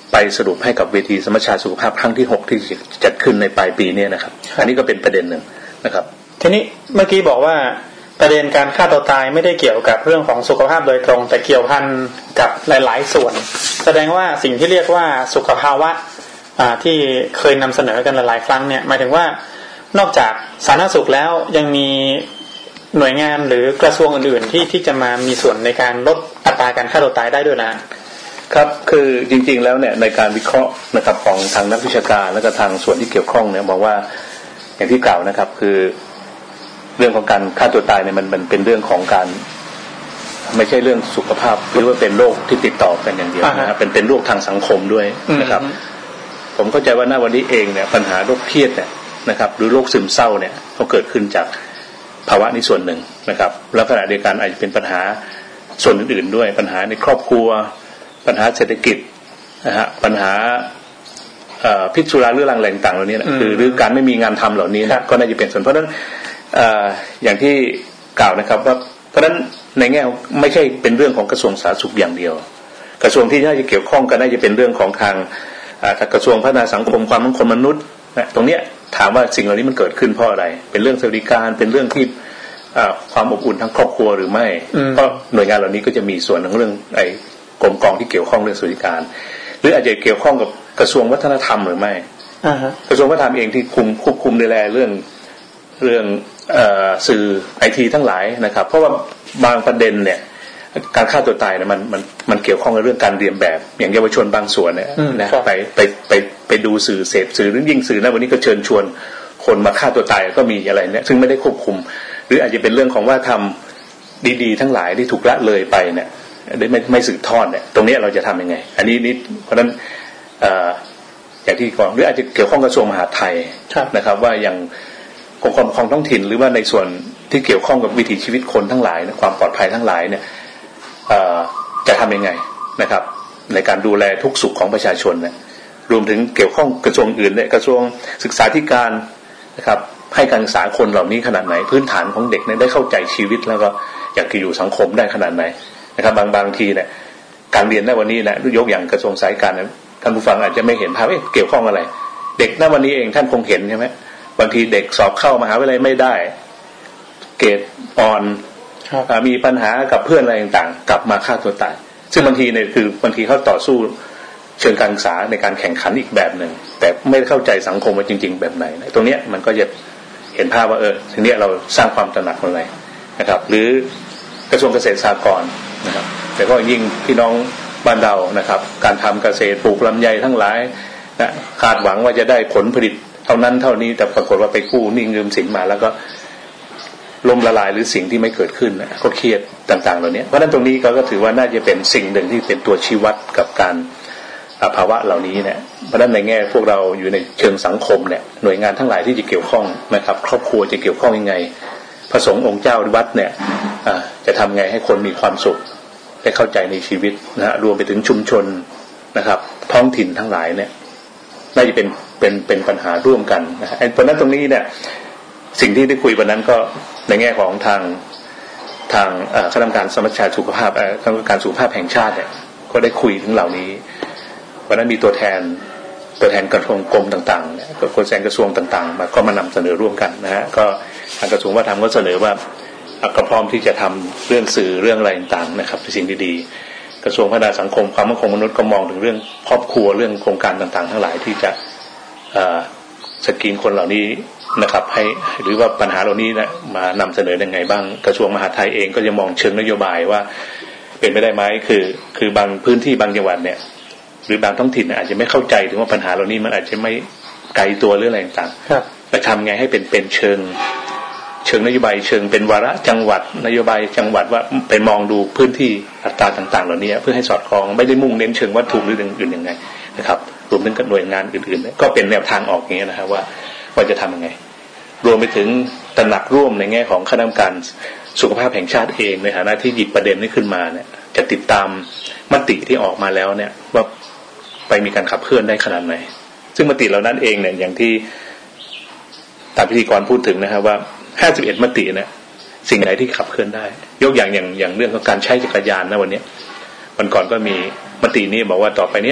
ไปสรุปให้กับเวทีสมัชชาสุขภาพครั้งที่หกที่จัดขึ้นในปลายปีนี้นะครับอันนี้ก็เป็นประเด็นหนึ่งนะครับทีนี้เมื่อกี้บอกว่าประเด็นการฆ่าตัวตายไม่ได้เกี่ยวกับเรื่องของสุขภาพโดยตรงแต่เกี่ยวพันกับหลายๆส่วนแสดงว่าสิ่งที่เรียกว่าสุขภาวะที่เคยนำเสนอกันหลายๆครั้งเนี่ยหมายถึงว่านอกจากสาธารณสุขแล้วยังมีหน่วยงานหรือกระทรวงอื่นๆที่ที่จะมามีส่วนในการลดอัตราการฆ่าตัวตายได้ด้วยนะครับคือจริงๆแล้วเนี่ยในการวิเคราะห์นะครับของทางนักวิชาการและก็ทางส่วนที่เกี่ยวข้องเนี่ยบอกว่าอย่างที่กล่าวนะครับคือเรื่องของการฆ่าตัวตายเนี่ยมันมันเป็นเรื่องของการไม่ใช่เรื่องสุขภาพหรือว่าเป็นโรคที่ติดต่อกันอย่างเดียวนะครับเป็นเป็นโรคทางสังคมด้วยนะครับผมเข้าใจว่าณวันนี้เองเนี่ยปัญหาโรคเครียดเนี่ยนะครับหรือโรคซึมเศร้าเนี่ยก็เกิดขึ้นจากภาวะนี้ส่วนหนึ่งนะครับแล้วขณะเดียวกันอาจจะเป็นปัญหาส่วนอื่นๆด้วยปัญหาในครอบครัวปัญหาเศรษฐกิจนะฮะปัญหาพิษสุราเรื้อรังอะไรต่างๆเหล่านี้นะคือหรือการไม่มีงานทำเหล่านี้นะก็น่าจะเป็นส่วนเพราะฉะนั้นอย่างที่กล่าวนะครับว่าเพราะฉะนั้นในแง่ไม่ใช่เป็นเรื่องของกระทรวงสาธารณสุขอย่างเดียวกระทรวงที่น่าจะเกี่ยวข้องก็น่าจะเป็นเรื่องของทางกระทรวงพัฒนาสังคมความมั่นคงมนุษย์นะตรงเนี้ยถามว่าสิ่งเหล่านี้มันเกิดขึ้นเพราะอะไรเป็นเรื่องสวัสดิการเป็นเรื่องที่ความอบอุ่นทั้งครอบครัวหรือไม่เพราะหน่วยงานเหล่านี้ก็จะมีส่วนในเรื่องไอ้กรมกองที่เกี่ยวข้องเรื่องสวัสดิการหรืออาจจะเกี่ยวข้องกับกระทรวงวัฒนธรรมหรือไม่ uh-huh. กระทรวงวัฒนธรรมเองที่คุมควบคุมดูแลเรื่องเรื่องเอ่อสื่อไอทีทั้งหลายนะครับเพราะว่าบางประเด็นเนี่ยการฆ่าตัวตายเนี่ยมันมันมันเกี่ยวข้องกับเรื่องการเรียนแบบอย่างเยาวชนบางส่วนเนี่ยนะไปไปไปไปดูสื่อเสพสื่อหรือยิ่งสื่อนะวันนี้ก็เชิญชวนคนมาฆ่าตัวตายก็มีอะไรเนี่ยซึ่งไม่ได้ควบคุมหรืออาจจะเป็นเรื่องของว่าทำดีๆทั้งหลายที่ถูกละเลยไปเนี่ยได้ไม่ไม่สืบทอดเนี่ยตรงนี้เราจะทำยังไงอันนี้นี่เพราะฉะนั้นเอ่ออย่างที่ก่อนหรืออาจจะเกี่ยวข้องกับกระทรวงมหาดไทยนะครับว่าอย่างกรมความปกครองท้องถิ่นหรือว่าในส่วนที่เกี่ยวข้องกับวิถีชีวิตคนทั้งหลายนะความปลอดภัยทั้งหลายเนี่ยจะทำยังไงนะครับในการดูแลทุกสุขของประชาชนเนี่ยรวมถึงเกี่ยวข้องกระทรวงอื่นเนี่ยกระทรวงศึกษาธิการนะครับให้การศึกษาคนเหล่านี้ขนาดไหนพื้นฐานของเด็กเนี่ยได้เข้าใจชีวิตแล้วก็อยากจะอยู่สังคมได้ขนาดไหนนะครับบางบางทีเนี่ยการเรียนในวันนี้นะยกอย่างกระทรวงสายการนะท่านผู้ฟังอาจจะไม่เห็นภาพเกี่ยวข้องอะไรเด็กณวันนี้เองท่านคงเห็นใช่ไหมบางทีเด็กสอบเข้ามหาวิทยาลัยไม่ได้เกรดอ่อนมีปัญหากับเพื่อนอะไรต่างๆกลับมาฆ่าตัวตายซึ่งบางทีเนี่ยคือบางทีเขาต่อสู้เชิงการศึกษาในการแข่งขันอีกแบบหนึ่งแต่ไม่เข้าใจสังคมว่าจริงๆแบบไหนตรงเนี้ยมันก็จะเห็นภาพว่าเออทีเนี้ยเราสร้างความตระหนักอะไรนะครับหรือกระทรวงเกษตรสหกรณ์นะครับแต่ก็ยิ่งพี่น้องบ้านเรานะครับการทำเกษตรปลูกลำไยทั้งหลายนะคาดหวังว่าจะได้ผลผลิตเท่านั้นเท่านี้แต่ปรากฏว่าไปกู้หนี้ยืมสินมาแล้วก็ล้มละลายหรือสิ่งที่ไม่เกิดขึ้นนะก็เครียดต่างๆเหล่านี้เพราะฉะนั้นตรงนี้ก็ถือว่าน่าจะเป็นสิ่งหนึ่งที่เป็นตัวชี้วัดกับการภาวะเหล่านี้เนี่ยเพราะฉะนั้นในแง่พวกเราอยู่ในเชิงสังคมเนี่ยหน่วยงานทั้งหลายที่จะเกี่ยวข้องนะครับครอบครัวจะเกี่ยวข้องยังไงพระสงฆ์องค์เจ้าวัดเนี่ยจะทำไงให้คนมีความสุขได้เข้าใจในชีวิตนะฮะรวมไปถึงชุมชนนะครับท้องถิ่นทั้งหลายเนี่ยน่าจะเป็นเป็นเป็นปัญหาร่วมกันนะฮะเพราะนั้นตรงนี้เนี่ยสิ่งที่ได้คุยวันนั้นก็ในแง่ของทางทางคณะกรรมการสมัชชาสุขภาพคณะกรรมการสุขภาพแห่งชาติเนี่ยก็ได้คุยถึงเหล่านี้วันนั้นมีตัวแทนตัวแทนกระทรวงกรมต่างๆเนี่ยก็ตัวแทนกระทรวงต่างๆมาก็มานำเสนอร่วมกันนะฮะก็ทางกระทรวงวัฒนธรรมก็เสนอว่าก็พร้อมที่จะทำเรื่องสื่อเรื่องอะไรต่างๆนะครับเป็นสิ่งดีๆกระทรวงพัฒนาสังคมความมั่นคงมนุษย์ก็มองถึงเรื่องครอบครัวเรื่องโครงการต่างๆทั้งหลายที่จะสกรีนคนเหล่านี้นะครับให้หรือว่าปัญหาเหล่านี้นะมานำเสนอยังไงบ้างกระทรวงมหาดไทยเองก็จะมองเชิงนโยบายว่าเป็นไปได้ไหมคือคือบางพื้นที่บางจังหวัดเนี่ยหรือบางท้องถิ่นอาจจะไม่เข้าใจถึงว่าปัญหาเหล่านี้มันอาจจะไม่ไกลตัวเรื่องอะไรต่างๆแต่ทำไงให้เป็นเป็นเชิงเชิงนโยบายเชิงเป็นวาระจังหวัดนโยบายจังหวัดว่าไปมองดูพื้นที่อัตราต่างๆเหล่านี้เพื่อให้สอดคล้องไม่ได้มุ่งเน้นเชิงวัตถุหรืออื่นๆยังไงนะครับรวมถึงกับหน่วยงานอื่นๆก็เป็นแนวทางออกอย่างนี้นะครับว่าว่าจะทำยังไงรวมไปถึงตระหนักร่วมในแง่ของคณะกรรมการสุขภาพแห่งชาติเองในฐานะที่หยิบประเด็นนี้ขึ้นมาเนี่ยจะติดตามมติที่ออกมาแล้วเนี่ยว่าไปมีการขับเคลื่อนได้ขนาดไหนซึ่งมติเหล่านั้นเองเนี่ยอย่างที่ตามพิธีกรพูดถึงนะครับว่าห้าสิบเอ็ดมติเนี่ยสิ่งไหนที่ขับเคลื่อนได้ยกอย่างอย่างอย่างเรื่องของการใช้จักรยานนะวันนี้วันก่อนก็มีมตินี้บอกว่าต่อไปเนี้ย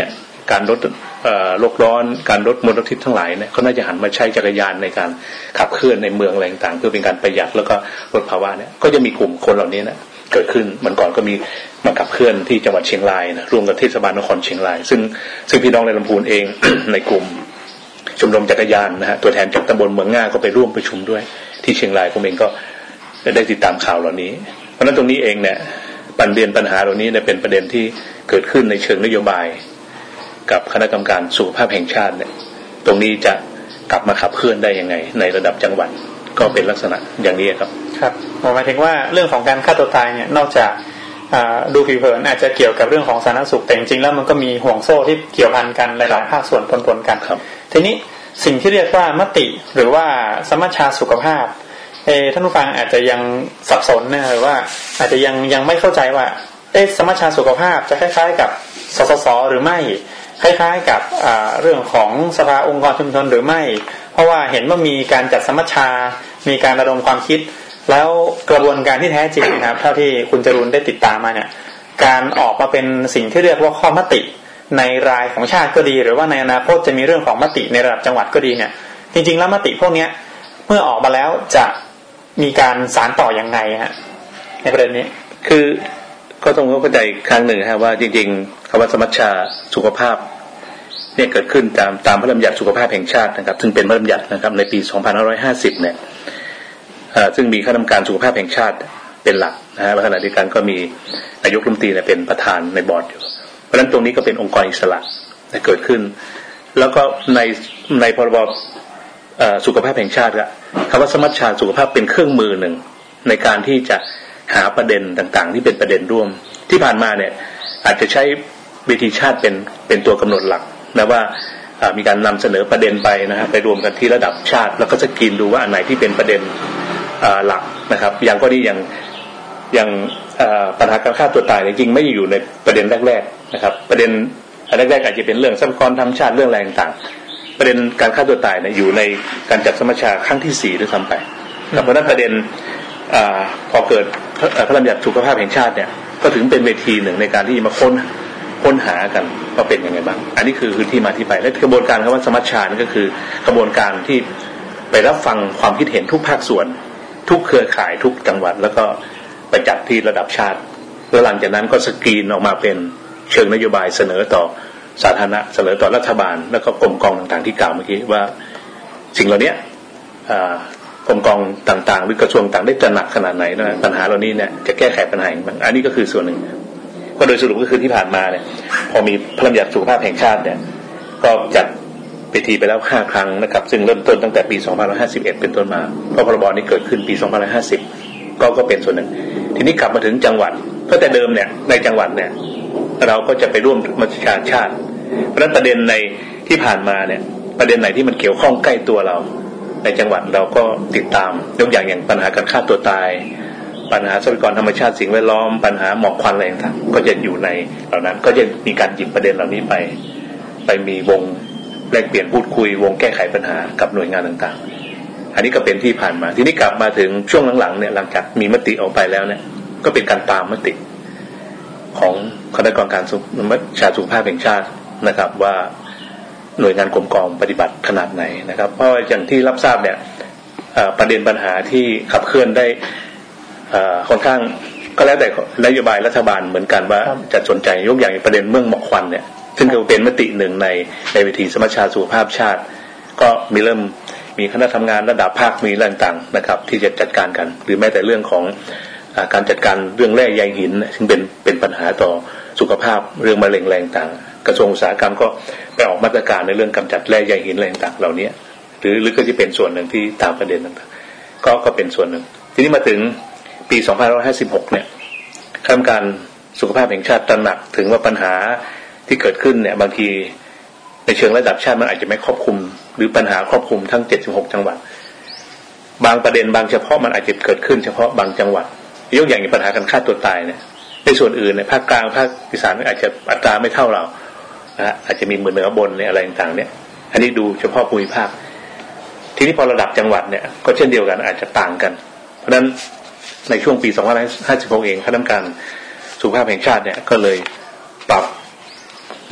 การลดโลกร้อนการลดมลพิษทั้งหลายเนี่ยเขาน่าจะหันมาใช้จักรยานในการขับเคลื่อนในเมืองอะไรต่างๆเพื่อเป็นการประหยัดแล้วก็ลดภาวะเนี่ยก็จะมีกลุ่มคนเหล่านี้นะเกิดขึ้นเหมือนก่อนก็มีมาขับเคลื่อนที่จังหวัดเชียงรายนะร่วมกับเทศบาลนครเชียงรายซึ่งซึ่งพี่น้องในลำพูนเอง ในกลุ่มชมรมจักรยานนะฮะตัวแทนจากตำบลเมืองง่าก็ไปร่วมประชุมด้วยที่เชียงรายผมเองก็ได้ติดตามข่าวเหล่านี้เพราะฉะนั้นตรงนี้เองเนี่ยปัญเรียนปัญหาเหล่านี้เนี่ยเป็นประเด็นที่เกิดขึ้นในเชิงนโยบายกับคณะกรรมการสุขภาพแห่งชาติเนี่ยตรงนี้จะกลับมาขับเคลื่อนได้ยังไงในระดับจังหวัดก็เป็นลักษณะอย่างนี้ครับครับผมหมายถึงว่าเรื่องของการฆ่าตัวตายเนี่ยนอกจากดูผิวเผินอาจจะเกี่ยวกับเรื่องของสาธารณสุขแต่จริงๆแล้วมันก็มีห่วงโซ่ที่เกี่ยวพันกันหลายๆภาคส่วนปนๆกันครับทีนี้สิ่งที่เรียกว่ามติหรือว่าสมัชชาสุขภาพเอท่านผู้ฟังอาจจะยังสับสนนะหรือว่าอาจจะยังยังไม่เข้าใจว่าเอ๊ะสมัชชาสุขภาพจะคล้ายๆกับสสสหรือไม่คล้ายๆกับเรื่องของสภาองค์กรชุมชนหรือไม่เพราะว่าเห็นว่ามีการจัดสมัชชามีการระดมความคิดแล้วกระบวนการที่แท้จริงนะครับเท่าที่คุณจรูนได้ติดตามมาเนี่ยการออกมาเป็นสิ่งที่เรียกว่าข้อมติในรายของชาติก็ดีหรือว่าในอนาคตจะมีเรื่องของมติในระดับจังหวัดก็ดีเนี่ยจริงๆแล้วมติพวกนี้เมื่อออกมาแล้วจะมีการสานต่อยังไงฮะในประเด็นนี้คือก็ต้องเข้าใจครั้งหนึ่งฮะว่าจริงๆคำว่าสมัชชาสุขภาพเนี่ยเกิดขึ้นตามตามพระราชบัญญัติสุขภาพแห่งชาตินะครับซึ่งเป็นพระราชบัญญัตินะครับในปีสองพันห้าร้อยห้าสิบเนี่ยซึ่งมีคณะกรรมการสุขภาพแห่งชาติเป็นหลักนะฮะขณะเดียวกันก็มีนายกรัฐมนตรีเป็นประธานในบอร์ดอยู่เพราะฉะนั้นตรงนี้ก็เป็นองค์กรอิสระที่เกิดขึ้นแล้วก็ในในพรบสุขภาพแห่งชาติคำว่าสมัชชาสุขภาพเป็นเครื่องมือหนึ่งในการที่จะหาประเด็นต่างๆที่เป็นประเด็นร่วมที่ผ่านมาเนี่ยอาจจะใช้เวทีชาติเป็นเป็นตัวกำหนดหลักนะว่ามีการนำเสนอประเด็นไปนะฮะไปรวมกันที่ระดับชาติแล้วก็สกรีนดูว่าอันไหนที่เป็นประเด็นหลักนะครับอย่างก็ดีอย่างอย่างปัญหาการฆ่าตัวตายจริงๆไม่อยู่ในประเด็นแรกๆนะครับประเด็นแรกๆอาจจะเป็นเรื่องทรัพยากรธรรมชาติเรื่องอะไรต่างๆประเด็นการฆ่าตัวตายเนี่ยอยู่ในการจัดสมัชชาครั้งที่สี่ด้วยซ้ำไปเพราะนั้นประเด็นพอเกิดพระราชบัญญัติสุขภาพแห่งชาติเนี่ยก็ถึงเป็นเวทีหนึ่งในการที่มาค้นค้นหากันว่าเป็นยังไงบ้างอันนี้คือคือที่มาที่ไปและกระบวนการคำว่าสมัชชานี่ก็คือกระบวนการที่ไปรับฟังความคิดเห็นทุกภาคส่วนทุกเครือข่ายทุกจังหวัดแล้วก็ไปจัดที่ระดับชาติแล้วหลังจากนั้นก็สกรีนออกมาเป็นเชิงนโยบายเสนอต่อสาธารณะเสนอต่อรัฐบาลแล้วก็กรมกองต่างๆที่กล่าวเมื่อกี้ว่าสิ่งเหล่านี้กรมกองต่างๆหรือกระทรวงต่างได้ตระหนักขนาดไหนนะปัญหาเหล่านี้เนี่ยจะแก้ไขปัญหาอย่างไรอันนี้ก็คือส่วนหนึ่งก็โดยสรุปก็คือที่ผ่านมาเนี่ยพอมีพระราชบัญญัติสุขภาพแห่งชาติเนี่ยก็จัดพิธีไปแล้วห้าครั้งนะครับซึ่งเริ่มต้นตั้งแต่ปีสองพันห้าร้อยห้าสิบเอ็ดเป็นต้นมาเพราะพรบนี้เกิดขึ้นปีสองพันห้าร้อยห้าสิบก็ก็เป็นส่วนหนึ่งทีนี้กลับมาถึงจังหวัดเพราะแต่เดิมเนี่ยในจังหวัดเนี่ยเราก็จะไปร่วมมัชฌาชาติเพราะฉะนั้นประเด็นในที่ผ่านมาเนี่ยประเด็นไหนที่มันเกี่ยวข้องใกล้ตัวเราในจังหวัดเราก็ติดตามยกอย่างอย่างปัญหาการฆ่าตัวตายปัญหาทรัพยากรธรรมชาติสิ่งแวดล้อมปัญหาหมอกควันอะไรต่างๆก็จะอยู่ในเหล่านั้นก็จะมีการหยิบประเด็นเหล่านี้ไปไปมีวงแลกเปลี่ยนพูดคุยวงแก้ไขปัญหากับหน่วยงานต่างๆอันนี้ก็เป็นที่ผ่านมาทีนี้กลับมาถึงช่วงหลังๆเนี่ยหลังจากมีมติออกไปแล้วเนี่ยก็เป็นการตามมติของคณะกรรมการสุขภาพแห่งชาตินะครับว่าหน่วยงานกรมกองปฏิบัติขนาดไหนนะครับเพราะอย่างที่รับทราบเนี่ยประเด็นปัญหาที่ขับเคลื่อนได้ค่อนข้างก็แล้วแต่นโยบายรัฐบาลเหมือนกันว่าจะสนใจยกอย่างประเด็นเมืองหมอกควันเนี่ยซึ่งก็เป็นมติหนึ่งในในเวทีสมัชชาสุขภาพชาติก็มีเริ่มมีคณะทำงานระดับภาคมีเรื่องต่างๆนะครับที่จะจัดการกันหรือแม้แต่เรื่องของการจัดการเรื่องแร่ใยหินซึ่งเป็นเป็นปัญหาต่อสุขภาพเรื่องมะเร็งอะไรต่างๆกระทรวงอุตสาหกรรมก็ไปออกมาตรการในเรื่องกำจัดแร่ใยหินอะไรต่างๆเหล่านี้หรือหรือก็จะเป็นส่วนหนึ่งที่ตามประเด็นต่างๆก็ก็เป็นส่วนหนึ่งทีนี้มาถึงปีสองพันห้าร้อยห้าสิบหกเนี่ยคณะกรรมการสุขภาพแห่งชาติตระหนักถึงว่าปัญหาที่เกิดขึ้นเนี่ยบางทีในเชิงระดับชาติมันอาจจะไม่ครอบคลุมหรือปัญหาครอบคลุมทั้งเจ็ดสิบหกจังหวัดบางประเด็นบางเฉพาะมันอาจจะเกิดขึ้นเฉพาะบางจังหวัดยกอย่างปัญหาการฆ่าตัวตายเนี่ยในส่วนอื่นในภาคกลางภาคอีสานอาจจะอัตราไม่เท่าเรานะฮะอาจจะมีเหมือนเหนือบนเนี่ยอะไรต่างๆเนี่ยอันนี้ดูเฉพาะภูมิภาคทีนี้พอระดับจังหวัดเนี่ยก็เช่นเดียวกันอาจจะต่างกันเพราะฉะนั้นในช่วงปีสองพันห้าร้อยห้าสิบหกเองคณะกรรมการสุขภาพแห่งชาติเนี่ยก็เลยปรับ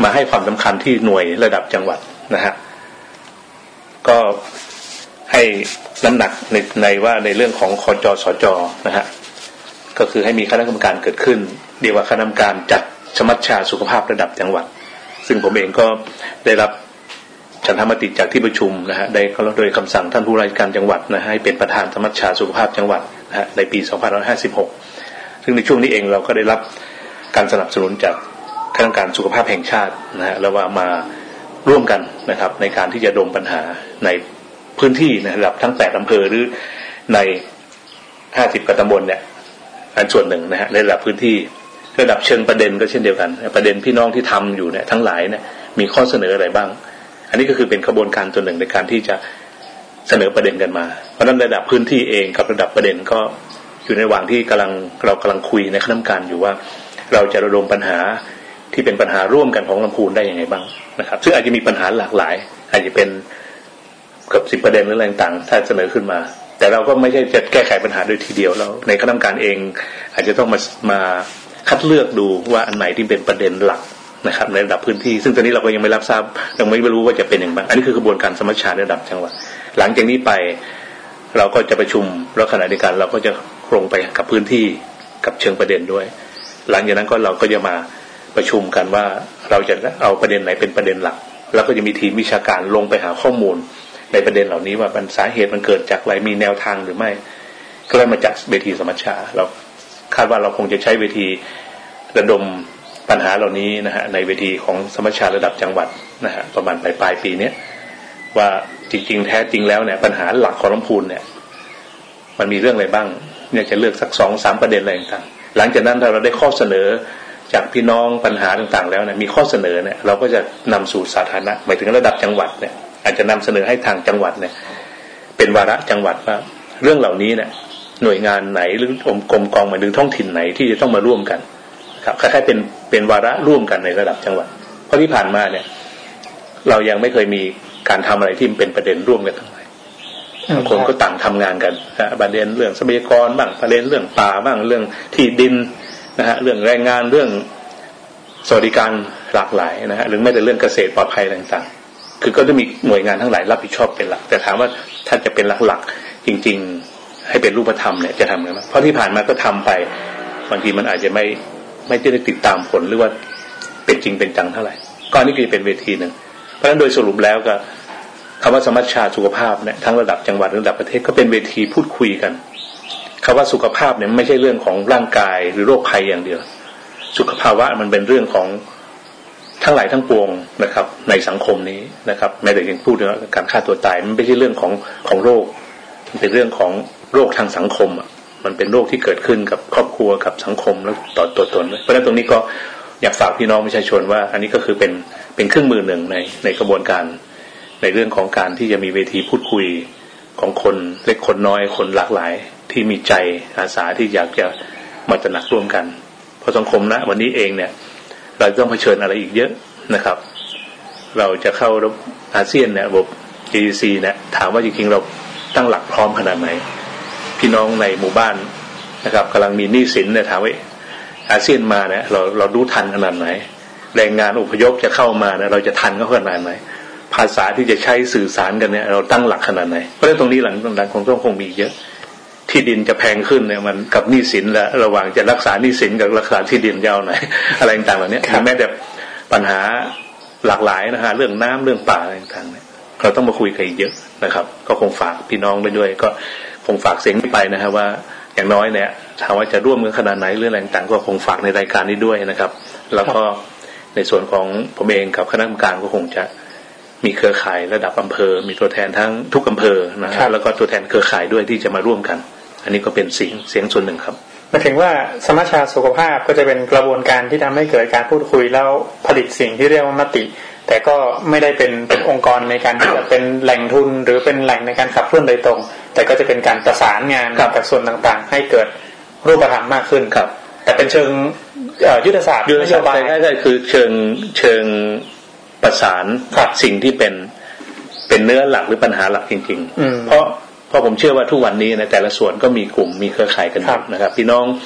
มาให้ความสำคัญที่หน่วยระดับจังหวัดนะฮะก็ให้น้ำหนักในในว่าในเรื่องของคจสจนะฮะก็คือให้มีคณะกรรมการเกิดขึ้นเรียกว่าคณะกรรมการจัดสมัชชาสุขภาพระดับจังหวัดซึ่งผมเองก็ได้รับฉันทามติจากที่ประชุมนะฮะได้โดยคำสั่งท่านผู้ว่าราชการจังหวัดนะให้เป็นประธานสมัชชาสุขภาพจังหวัดนะฮะในปีสองพันห้าร้อยห้าสิบหกซึ่งในช่วงนี้เองเราก็ได้รับการสนับสนุนจากคณะกรรมการสุขภาพแห่งชาตินะฮะแล้วว่ามาร่วมกันนะครับในการที่จะดมปัญหาในพื้นที่ในระดับทั้งแปดอำเภอหรือในห้าสิบกว่าตำบลเนี่ยอันส่วนหนึ่งนะฮะในระดับพื้นที่ระดับเชิงประเด็นก็เช่นเดียวกันประเด็นพี่น้องที่ทำอยู่เนี่ยทั้งหลายเนี่ยมีข้อเสนออะไรบ้างอันนี้ก็คือเป็นกระบวนการตัวหนึ่งในการที่จะเสนอประเด็นกันมาเพราะฉะนั้นระดับพื้นที่เองกับระดับประเด็นก็อยู่ในระหว่างที่กำลังเรากำลังคุยในคณะกรรมการอยู่ว่าเราจะระดมปัญหาที่เป็นปัญหาร่วมกันของลำพูนได้ยังไงบ้างนะครับซึ่งอาจจะมีปัญหาหลากหลายอาจจะเป็นเกือบสิบประเด็นหรืออะไรต่างๆถ้าเสนอขึ้นมาแต่เราก็ไม่ใช่จะแก้ไขปัญหาโดยทีเดียวแล้วในคณะกรรมการเองอาจจะต้องมามาคัดเลือกดูว่าอันไหนที่เป็นประเด็นหลักนะครับในระดับพื้นที่ซึ่งตอนนี้เราก็ยังไม่รับทราบยังไม่รู้ว่าจะเป็นอย่างไรอันนี้คือกระบวนการสมัชชาระดับจังหวัดหลังจากนี้ไปเราก็จะประชุมแล้วขณะเดียวกันเราก็จะลงไปกับพื้นที่กับเชิงประเด็นด้วยหลังจากนั้นก็เราก็จะมาประชุมกันว่าเราจะเอาประเด็นไหนเป็นประเด็นหลักแล้วก็จะมีทีมวิชาการลงไปหาข้อมูลในประเด็นเหล่านี้ว่ามันสาเหตุมันเกิดจากอะไรมีแนวทางหรือไม่ก็เลยมาจัดเวทีสมัชชาเราคาดว่าเราคงจะใช้เวทีระดมปัญหาเหล่านี้นะฮะในเวทีของสมัชชาระดับจังหวัดนะฮะประมาณปลายปลายปีนี้ว่าจริงๆแท้จริงแล้วเนี่ยปัญหาหลักของลำพูนเนี่ยมันมีเรื่องอะไรบ้างเนี่ยจะเลือกสักสองสามประเด็นอะไรต่างๆหลังจากนั้นถ้าเราได้ข้อเสนอจากพี่น้องปัญหาต่างๆแล้วเนี่ยมีข้อเสนอเนี่ยเราก็จะนำสู่สาธารณะหมายถึงระดับจังหวัดเนี่ยอาจจะนำเสนอให้ทางจังหวัดเนี่ยเป็นวาระจังหวัดว่าเรื่องเหล่านี้เนี่ยหน่วยงานไหนหรือกรมกองหรือท้องถิ่นไหนที่จะต้องมาร่วมกันครับคล้ายๆเป็นเป็นวาระร่วมกันในระดับจังหวัดเพราะที่ผ่านมาเนี่ยเรายังไม่เคยมีการทำอะไรที่เป็นประเด็นร่วมกันทั้งหลายบางคนก็ต่างทำงานกันประเด็นเรื่องทรัพยากรบ้างประเด็นเรื่องป่าบ้างเรื่องที่ดินนะฮะเรื่องแรงงานเรื่องสวัสดิการหลากหลายนะฮะหรือแม้แต่เรื่องเกษตรปลอดภัยต่างๆคือก็จะมีหน่วยงานทั้งหลายรับผิดชอบเป็นหลักแต่ถามว่าถ้าจะเป็นหลักๆจริงๆให้เป็นรูปธรรมเนี่ยจะทำกันไหมเพราะที่ผ่านมาก็ทำไปบางทีมันอาจจะไม่ไม่ได้ติดตามผลหรือว่าเป็นจริงเป็นจังเท่าไหร่ก็อันนี้คือเป็นเวทีหนึ่งเพราะฉะนั้นโดยสรุปแล้วก็คำว่าสมัชชาสุขภาพเนี่ยทั้งระดับจังหวัดระดับประเทศก็เป็นเวทีพูดคุยกันคำว่าสุขภาพเนี่ยไม่ใช่เรื่องของร่างกายหรือโรคภัยอย่างเดียวสุขภาวะมันเป็นเรื่องของทั้งหลายทั้งปวงนะครับในสังคมนี้นะครับแม้แต่ยังพูดถึงการฆ่าตัวตายมันไม่ใช่เรื่องของของโรคมันเป็นเรื่องของโรคทางสังคมอ่ะมันเป็นโรคที่เกิดขึ้นกับครอบครัวกับสังคมแล้วต่อตัวตนเพราะฉะนั้นตรงนี้ก็อยากฝากพี่น้องประชาชนว่าอันนี้ก็คือเป็นเป็นเครื่องมือหนึ่งในในกระบวนการในเรื่องของการที่จะมีเวทีพูดคุยของคนเล็กคนน้อยคนหลากหลายที่มีใจอาสาที่อยากจะมาตระหนักร่วมกันเพราะสังคมนะวันนี้เองเนี่ยเราต้องเผชิญอะไรอีกเยอะนะครับเราจะเข้าอาเซียนเนี่ยระบบ จี ซี ซี เนี่ยถามว่าจริงๆเราตั้งหลักพร้อมขนาดไหนพี่น้องในหมู่บ้านนะครับกำลังมีหนี้สินเนี่ยถามว่าอาเซียนมาเนี่ยเราเรารู้ทันขนาดไหนแรงงานอพยพจะเข้ามาเนี่ยเราจะทันเขาขนาดไหนภาษาที่จะใช้สื่อสารกันเนี่ยเราตั้งหลักขนาดไหนเพราะฉะนั้นตรงนี้หลังหลังคงต้องคงมีเยอะที่ดินจะแพงขึ้นเนี่ยมันกับหนี้สินและระหว่างจะรักษาหนี้สินกับรักษาที่ดินยาวไหนอะไรต่างๆเหล่านี้แม้แต่ปัญหาหลากหลายนะฮะเรื่องน้ำเรื่องป่าอะไรต่างๆเนี่ยเราต้องมาคุยกันอีกเยอะนะครับก็คงฝากพี่น้องไปด้วยก็คงฝากเสียงไปนะฮะว่าอย่างน้อยเนี่ยถามว่าจะร่วมกันขนาดไหนเรื่องอะไรต่างๆก็คงฝากในรายการนี้ด้วยนะครับแล้วก็ในส่วนของผมเองกับคณะกรรมการก็คงจะมีเครือข่ายระดับอำเภอมีตัวแทนทั้งทุกอำเภอนะฮะแล้วก็ตัวแทนเครือข่ายด้วยที่จะมาร่วมกันอันนี้ก็เป็นเสียงเสียงส่วนหนึ่งครับหมายถึงว่าสมัชชาสุขภาพก็จะเป็นกระบวนการที่ทำให้เกิดการพูดคุยแล้วผลิตสิ่งที่เรียกว่ามติแต่ก็ไม่ได้เป็นเป็นองค์กรในการที่จะเป็นแหล่งทุนหรือเป็นแหล่งในการขับเคลื่อนโดยตรงแต่ก็จะเป็นการประสานงานกับส่วนต่างๆให้เกิดรูปธรรมมากขึ้นครับแต่เป็นเชิงยุทธศาสตร์นโยบายใช่ๆคือเชิงเชิงประสานสิ่งที่เป็นเป็นเนื้อหลักหรือปัญหาหลักจริงๆเพราะเพราะผมเชื่อว่าทุกวันนี้ในแต่ละส่วนก็มีกลุ่มมีเครือข่ายกันนะครับพี่น้อง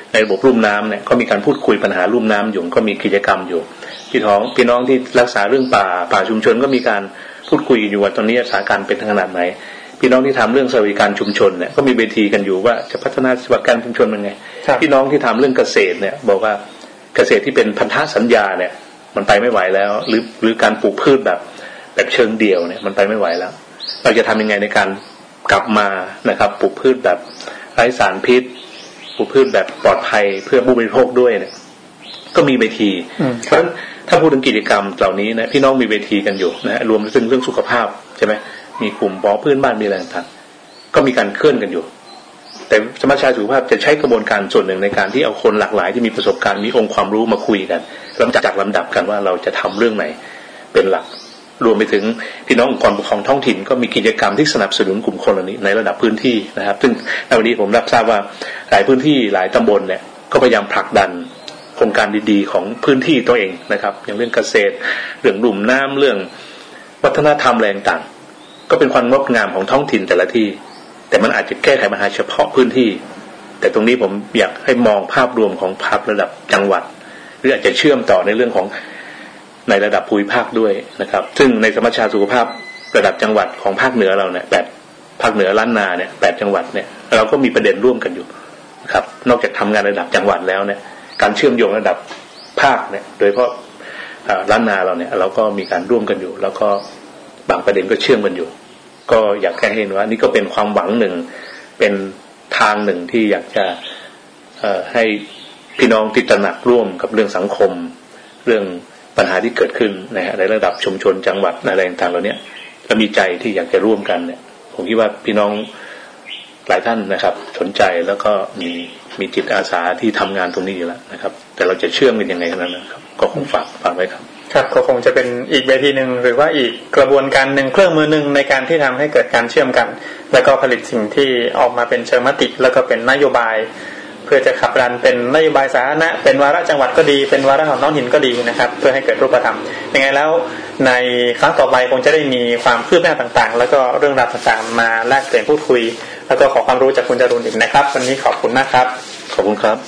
ในระบบลุ่มน้ำเนี่ยก็มีการพูดคุยปัญหาลุ่มน้ำอยู่ก็มีกิจกรรมอยู่พี่น้องพี่น้องที่รักษาเรื่องป่าป่าชุมชนก็มีการพูดคุยอยู่ว่าตอนนี้สถานการณ์เป็นขนาดไหนพี่น้องที่ทำเรื่องสวัสดิการชุมชนเนี่ยก็มีเวทีกันอยู่ว่าจะพัฒนาสวัสดิการชุมชนยังไงพี่น้องที่ทำเรื่องเกษตรเนี่ยบอกว่าเกษตรที่เป็นพันธสัญญาเนี่ยมันไปไม่ไหวแล้วหรือหรือการปลูกพืชแบบแบบเชิงเดี่ยวเนี่ยมันไปไม่ไหวแล้วเราจะทำยังไงในการกลับมานะครับปลูกพืชแบบไร้สารพิษปลูกพืชแบบปลอดภัยเพื่อผู้บริโภคด้วยเนี่ยก็มีเวทีเพราะฉะนั้นถ้าพูดถึงกิจกรรมเหล่านี้นะพี่น้องมีเวทีกันอยู่นะรวมถึงเรื่องสุขภาพใช่ไหมมีกลุ่มปอพื้นบ้านมีอะไรต่างๆก็มีการเคลื่อนกันอยู่แต่สมัชชาสุขภาพจะใช้กระบวนการส่วนหนึ่งในการที่เอาคนหลากหลายที่มีประสบการณ์มีองค์ความรู้มาคุยกันแล้วจัดลำดับกันว่าเราจะทำเรื่องไหนเป็นหลักรวมไปถึงพี่น้ององค์กรปกครองท้องถิ่นก็มีกิจกรรมที่สนับสนุนกลุ่มคนเหล่านี้ในระดับพื้นที่นะครับซึ่งในวันนี้ผมรับทราบว่าหลายพื้นที่หลายตำบลเนี่ยก็พยายามผลักดันโครงการดีๆของพื้นที่ตัวเองนะครับอย่างเรื่องเกษตรเรื่องลุ่มน้ำเรื่องวัฒนธรรมแรงต่างก็เป็นความงดงามของท้องถิ่นแต่ละที่แต่มันอาจจะแก้ไขปัญหาเฉพาะพื้นที่แต่ตรงนี้ผมอยากให้มองภาพรวมของภาพระดับจังหวัดหรืออาจจะเชื่อมต่อในเรื่องของในระดับภูมิภาคด้วยนะครับซึ่งในสมัชชาสุขภาพระดับจังหวัดของภาคเหนือเราเนี่ยแบบภาคเหนือล้านนาเนี่ยแปดจังหวัดเนี่ยเราก็มีประเด็นร่วมกันอยู่นะครับนอกจากทำงานระดับจังหวัดแล้วเนี่ยการเชื่อมโยงระดับภาคเนี่ยโดยเฉพาะล้านนาเราเนี่ยเราก็มีการร่วมกันอยู่แล้วก็บางประเด็นก็เชื่อมกันอยู่ก็อยากให้เห็นว่านี่ก็เป็นความหวังหนึ่งเป็นทางหนึ่งที่อยากจะให้พี่น้องที่ตระหนักร่วมกับเรื่องสังคมเรื่องปัญหาที่เกิดขึ้นนะฮะในระดับชุมชนจังหวัดอะไรต่างๆเหล่านี้และมีใจที่อยากจะร่วมกันเนี่ยผมคิดว่าพี่น้องหลายท่านนะครับสนใจแล้วก็มีมีจิตอาสาที่ทำงานตรงนี้อยู่แล้วนะครับแต่เราจะเชื่อมกันยังไงนั้นนะครับก็คงฝากฝากไว้ครับครับก็คงจะเป็นอีกเวทีหนึ่งหรือว่าอีกกระบวนการหนึ่งเครื่องมือหนึ่งในการที่ทำให้เกิดการเชื่อมกันแล้วก็ผลิตสิ่งที่ออกมาเป็นเชิงมติแล้วก็เป็นนโยบายเพื่อจะขับดันเป็นนโยบายสาธารณะเป็นวาระจังหวัดก็ดีเป็นวาระของท้องถิ่นก็ดีนะครับเพื่อให้เกิดรูปธรรมยังไงแล้วในครั้งต่อไปคงจะได้มีความคืบหน้าต่างๆแล้วก็เรื่องราวต่างๆมาแลกเปลี่ยนพูดคุยแล้วก็ขอความรู้จากคุณจรุนอีกนะครับวันนี้ขอบคุณมากครับขอบคุณครับ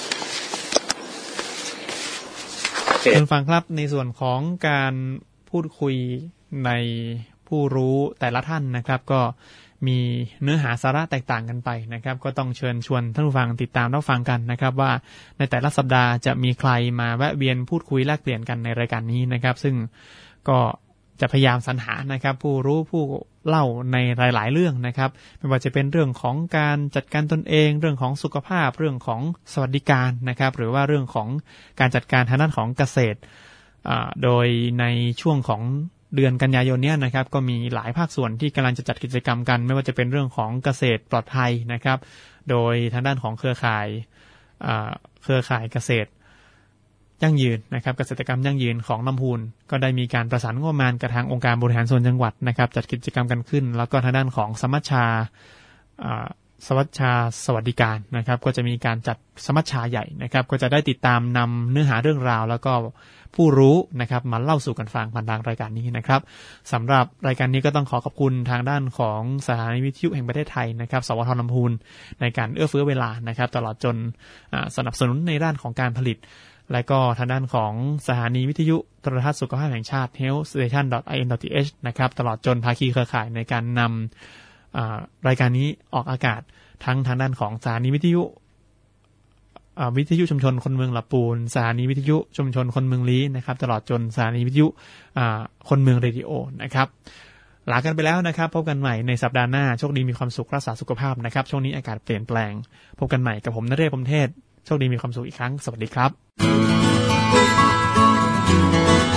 คุณฟังครับในส่วนของการพูดคุยในผู้รู้แต่ละท่านนะครับก็มีเนื้อหาสาระแตกต่างกันไปนะครับก็ต้องเชิญชวนท่านผู้ฟังติดตามรับฟังกันนะครับว่าในแต่ละสัปดาห์จะมีใครมาแวะเวียนพูดคุยแลกเปลี่ยนกันในรายการนี้นะครับซึ่งก็จะพยายามสรรหานะครับผู้รู้ผู้เล่าในหลายๆเรื่องนะครับไม่ว่าจะเป็นเรื่องของการจัดการตนเองเรื่องของสุขภาพเรื่องของสวัสดิการนะครับหรือว่าเรื่องของการจัดการทางด้านของเกษตรโดยในช่วงของเดือนกันยายนนี้นะครับก็มีหลายภาคส่วนที่กำลังจะจัดกิจกรรมกันไม่ว่าจะเป็นเรื่องของเกษตรปลอดภัยนะครับโดยทางด้านของเครือข่ายเครือข่ายเกษตรยั่งยืนนะครับเกษตรกรรมยั่งยืนของลำพูนก็ได้มีการประสานงบประมาณกับทางองค์การบริหารส่วนจังหวัดนะครับจัดกิจกรรมกันขึ้นแล้วก็ทางด้านของสมัชชาสมัชชาสวัสดิการนะครับก็จะมีการจัดสมัชชาใหญ่นะครับก็จะได้ติดตามนำเนื้อหาเรื่องราวแล้วก็ผู้รู้นะครับมาเล่าสู่กันฟังผ่านทางรายการนี้นะครับสำหรับรายการนี้ก็ต้องขอขอบคุณทางด้านของสถานีวิทยุแห่งประเทศไทยนะครับสวทลำพูนในการเอื้อเฟื้อเวลานะครับตลอดจนสนับสนุนในด้านของการผลิตและก็ทางด้านของสถานีวิทยุโทรทัศน์สุขภาพแห่งชาติ เฮลท์สเตชัน ดอท ไอ เอ็น ดอท ที เอช นะครับตลอดจนภาคีเครือข่ายในการนำรายการนี้ออกอากาศทั้งทางด้านของสถานีวิทยุวิทยุชุมชนคนเมืองละปูนสถานีวิทยุชุมชนคนเมืองลี้นะครับตลอดจนสถานีวิทยุคนเมืองเรดิโอนะครับลากันไปแล้วนะครับพบกันใหม่ในสัปดาห์หน้าโชคดีมีความสุขรักษาสุขภาพนะครับช่วงนี้อากาศเปลี่ยนแปลงพบกันใหม่กับผมนเรศ พรหมเทศโชคดีมีความสุขอีกครั้งสวัสดีครับ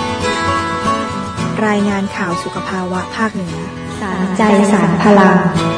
รายงานข่าวสุขภาวะภาคเหนือสารใจสารพลัง